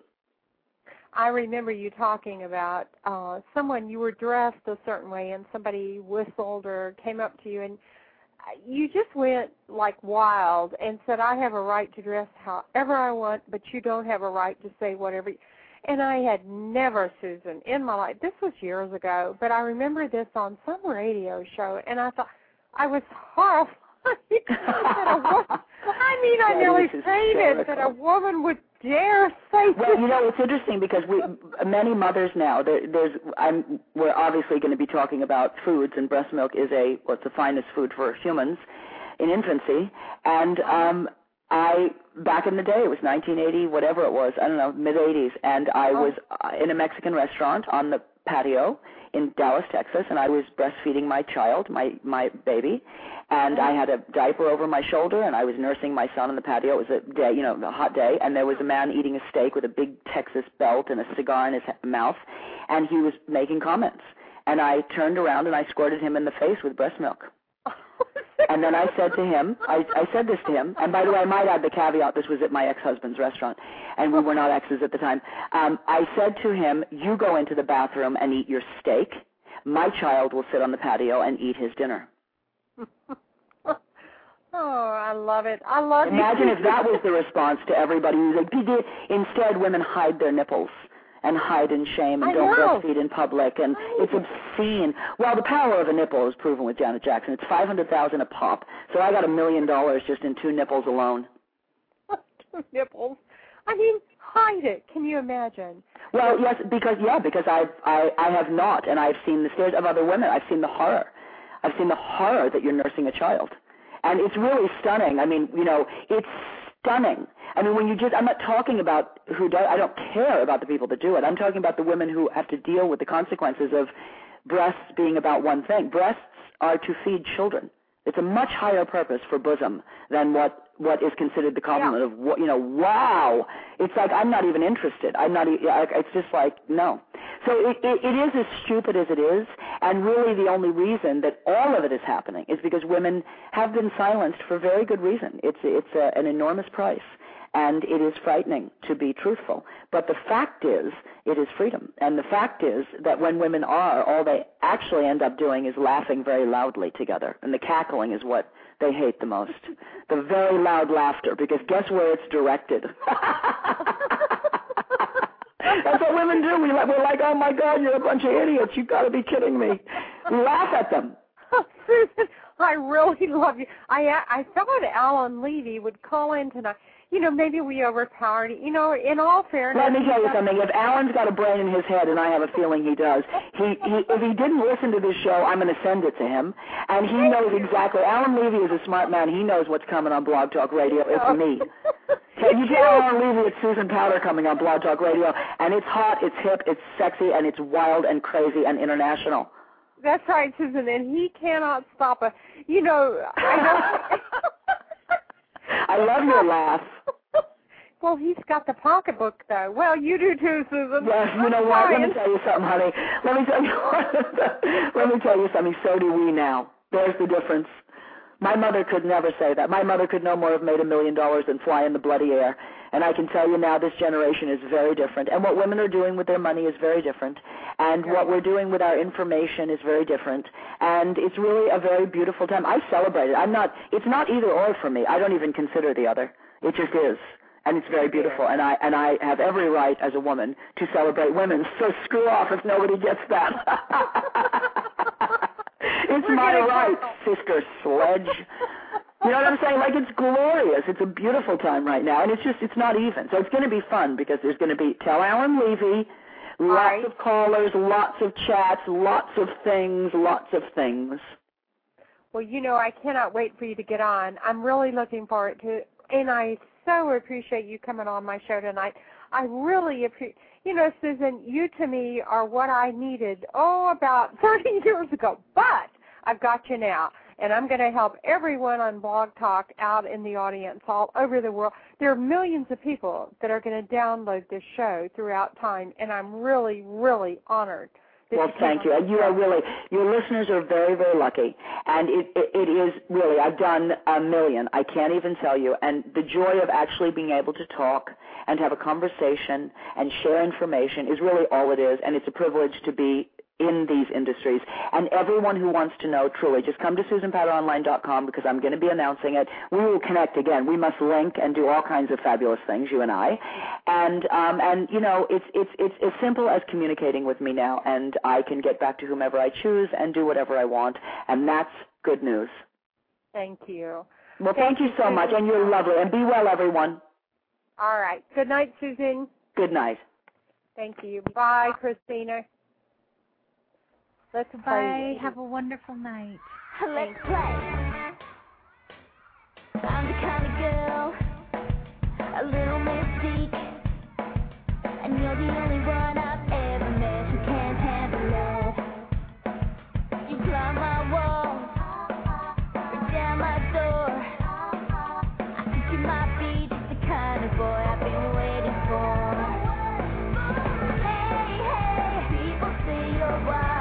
I remember you talking about uh, someone, you were dressed a certain way and somebody whistled or came up to you and you just went like wild and said, I have a right to dress however I want, but you don't have a right to say whatever. And I had never, Susan, in my life, this was years ago, but I remember this on some radio show, and I thought, I was horrified that a woman, I mean, I nearly fainted that a woman would dare say Well, you know, it's interesting because we, many mothers now, there, there's, I'm, we're obviously going to be talking about foods, and breast milk is a, what's the finest food for humans in infancy, and um, I, back in the day, it was nineteen eighty, whatever it was, I don't know, mid-eighties, and I was in a Mexican restaurant on the patio in Dallas, Texas, and I was breastfeeding my child, my, my baby, and I had a diaper over my shoulder, and I was nursing my son on the patio. It was a day, you know, a hot day, and there was a man eating a steak with a big Texas belt and a cigar in his mouth, and he was making comments. And I turned around and I squirted him in the face with breast milk. And then I said to him, I, I said this to him, and by the way, I might add the caveat, this was at my ex-husband's restaurant, and we were not exes at the time. Um, I said to him, you go into the bathroom and eat your steak. My child will sit on the patio and eat his dinner. Oh, I love it. I love it. Imagine if that was the response to everybody who's like, instead women hide their nipples and hide in shame and I don't know. breastfeed in public, and it's obscene. Well, the power of a nipple is proven with Janet Jackson. It's five hundred thousand dollars a pop, so I got a million dollars just in two nipples alone. Two nipples? I mean, hide it. Can you imagine? Well, yes, because, yeah, because I've, I, I have not, and I've seen the stares of other women. I've seen the horror. I've seen the horror that you're nursing a child. And it's really stunning. I mean, you know, it's stunning. I mean, when you just, I'm not talking about who does, I don't care about the people that do it. I'm talking about the women who have to deal with the consequences of breasts being about one thing. Breasts are to feed children. It's a much higher purpose for bosom than what, what is considered the compliment yeah. of, what, you know, wow. It's like, I'm not even interested. I'm not, it's just like, no. So it, it, it is as stupid as it is, and really the only reason that all of it is happening is because women have been silenced for very good reason. It's, it's a, an enormous price. And it is frightening to be truthful. But the fact is, it is freedom. And the fact is that when women are, all they actually end up doing is laughing very loudly together. And the cackling is what they hate the most. The very loud laughter, because guess where it's directed? That's what women do. We, we're like, oh, my God, you're a bunch of idiots. You've got to be kidding me. We laugh at them. Susan, I really love you. I I thought Alan Levy would call in tonight. You know, maybe we overpowered it. You know, in all fairness. Let me tell you something. If Alan's got a brain in his head, and I have a feeling he does, he, he if he didn't listen to this show, I'm going to send it to him. And he knows exactly. Alan Levy is a smart man. He knows what's coming on Blog Talk Radio. It's me. Can you tell Alan Levy it's Susan Powder coming on Blog Talk Radio? And it's hot, it's hip, it's sexy, and it's wild and crazy and international. That's right, Susan, and he cannot stop it. You know, I know. I love your laugh. Well, he's got the pocketbook, though. Well, you do too, Susan. Yes, you know what? Let me tell you something, honey. Let me tell you. Let me tell you something. So do we now. There's the difference. My mother could never say that. My mother could no more have made a million dollars than fly in the bloody air. And I can tell you now, this generation is very different. And what women are doing with their money is very different. And what we're doing with our information is very different. And it's really a very beautiful time. I celebrate it. I'm not. It's not either or for me. I don't even consider the other. It just is. And it's very beautiful, and I and I have every right as a woman to celebrate women. So screw off if nobody gets that. It's We're my right, personal. Sister Sledge. You know what I'm saying? Like, it's glorious. It's a beautiful time right now, and it's just it's not even. So it's going to be fun because there's going to be Tell Alan Levy, lots right. of callers, lots of chats, lots of things, lots of things. Well, you know, I cannot wait for you to get on. I'm really looking forward to it, and I so appreciate you coming on my show tonight. I really appreciate, you know, Susan, you to me are what I needed, oh, about thirty years ago. But I've got you now, and I'm going to help everyone on Blog Talk out in the audience all over the world. There are millions of people that are going to download this show throughout time, and I'm really, really honored. Well, thank you. And you are really, your listeners are very, very lucky. And it, it, it is really, I've done a million. I can't even tell you. And the joy of actually being able to talk and have a conversation and share information is really all it is. And it's a privilege to be in these industries. And everyone who wants to know, truly, just come to Susan Powder Online dot com because I'm going to be announcing it. We will connect again. We must link and do all kinds of fabulous things, you and I. And, um, and you know, it's, it's, it's as simple as communicating with me now, and I can get back to whomever I choose and do whatever I want, and that's good news. Thank you. Well, thank, thank you so Susan. much, and you're lovely. And be well, everyone. All right. Good night, Susan. Good night. Thank you. Bye, Christina. Let's play. Bye. Have a wonderful night. Let's play. I'm the kind of girl, a little mystique, and you're the only one I've ever met who can't handle it. You climb my walls, break down my door. I think you might be just the kind of boy I've been waiting for. Hey, hey, people say you're wild.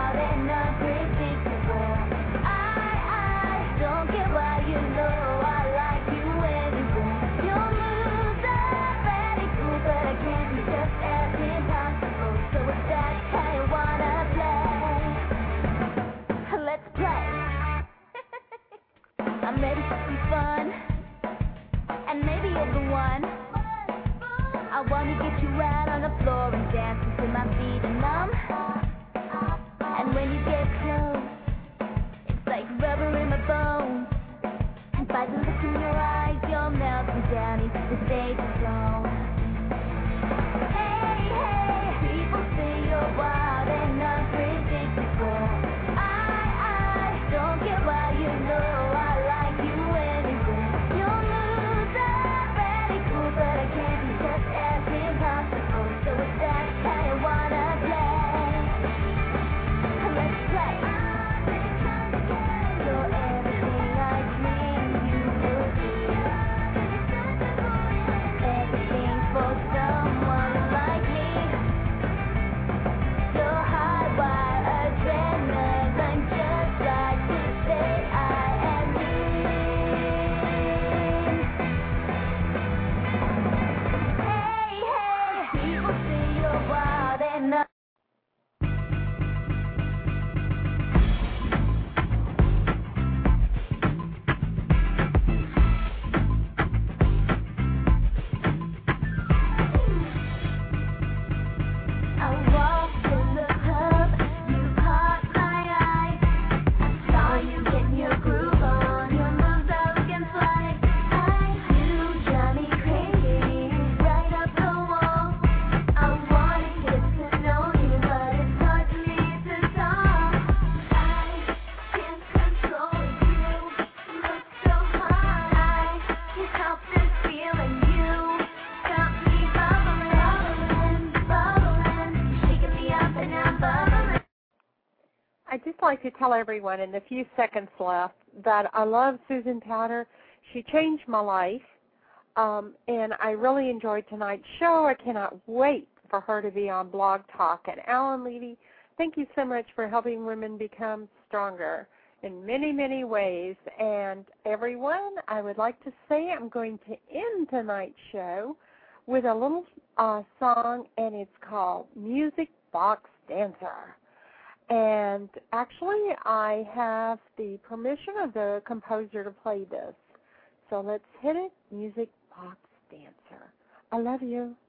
I'm ready for some fun, and maybe you're the one. I wanna get you out on the floor and dance until my feet are numb. And when you get close, it's like rubber in my bones. And by the look in your eyes, you're melting down into the danger zone. Hey, hey, people say you're wild and unpredictable. I, I don't get why you know. Everything like to tell everyone in the few seconds left that I love Susan Powder. She changed my life, um, and I really enjoyed tonight's show. I cannot wait for her to be on Blog Talk. And Alan Levy, thank you so much for helping women become stronger in many, many ways. And everyone, I would like to say I'm going to end tonight's show with a little uh, song, and it's called Music Box Dancer. And actually, I have the permission of the composer to play this. So let's hit it, Music Box Dancer. I love you.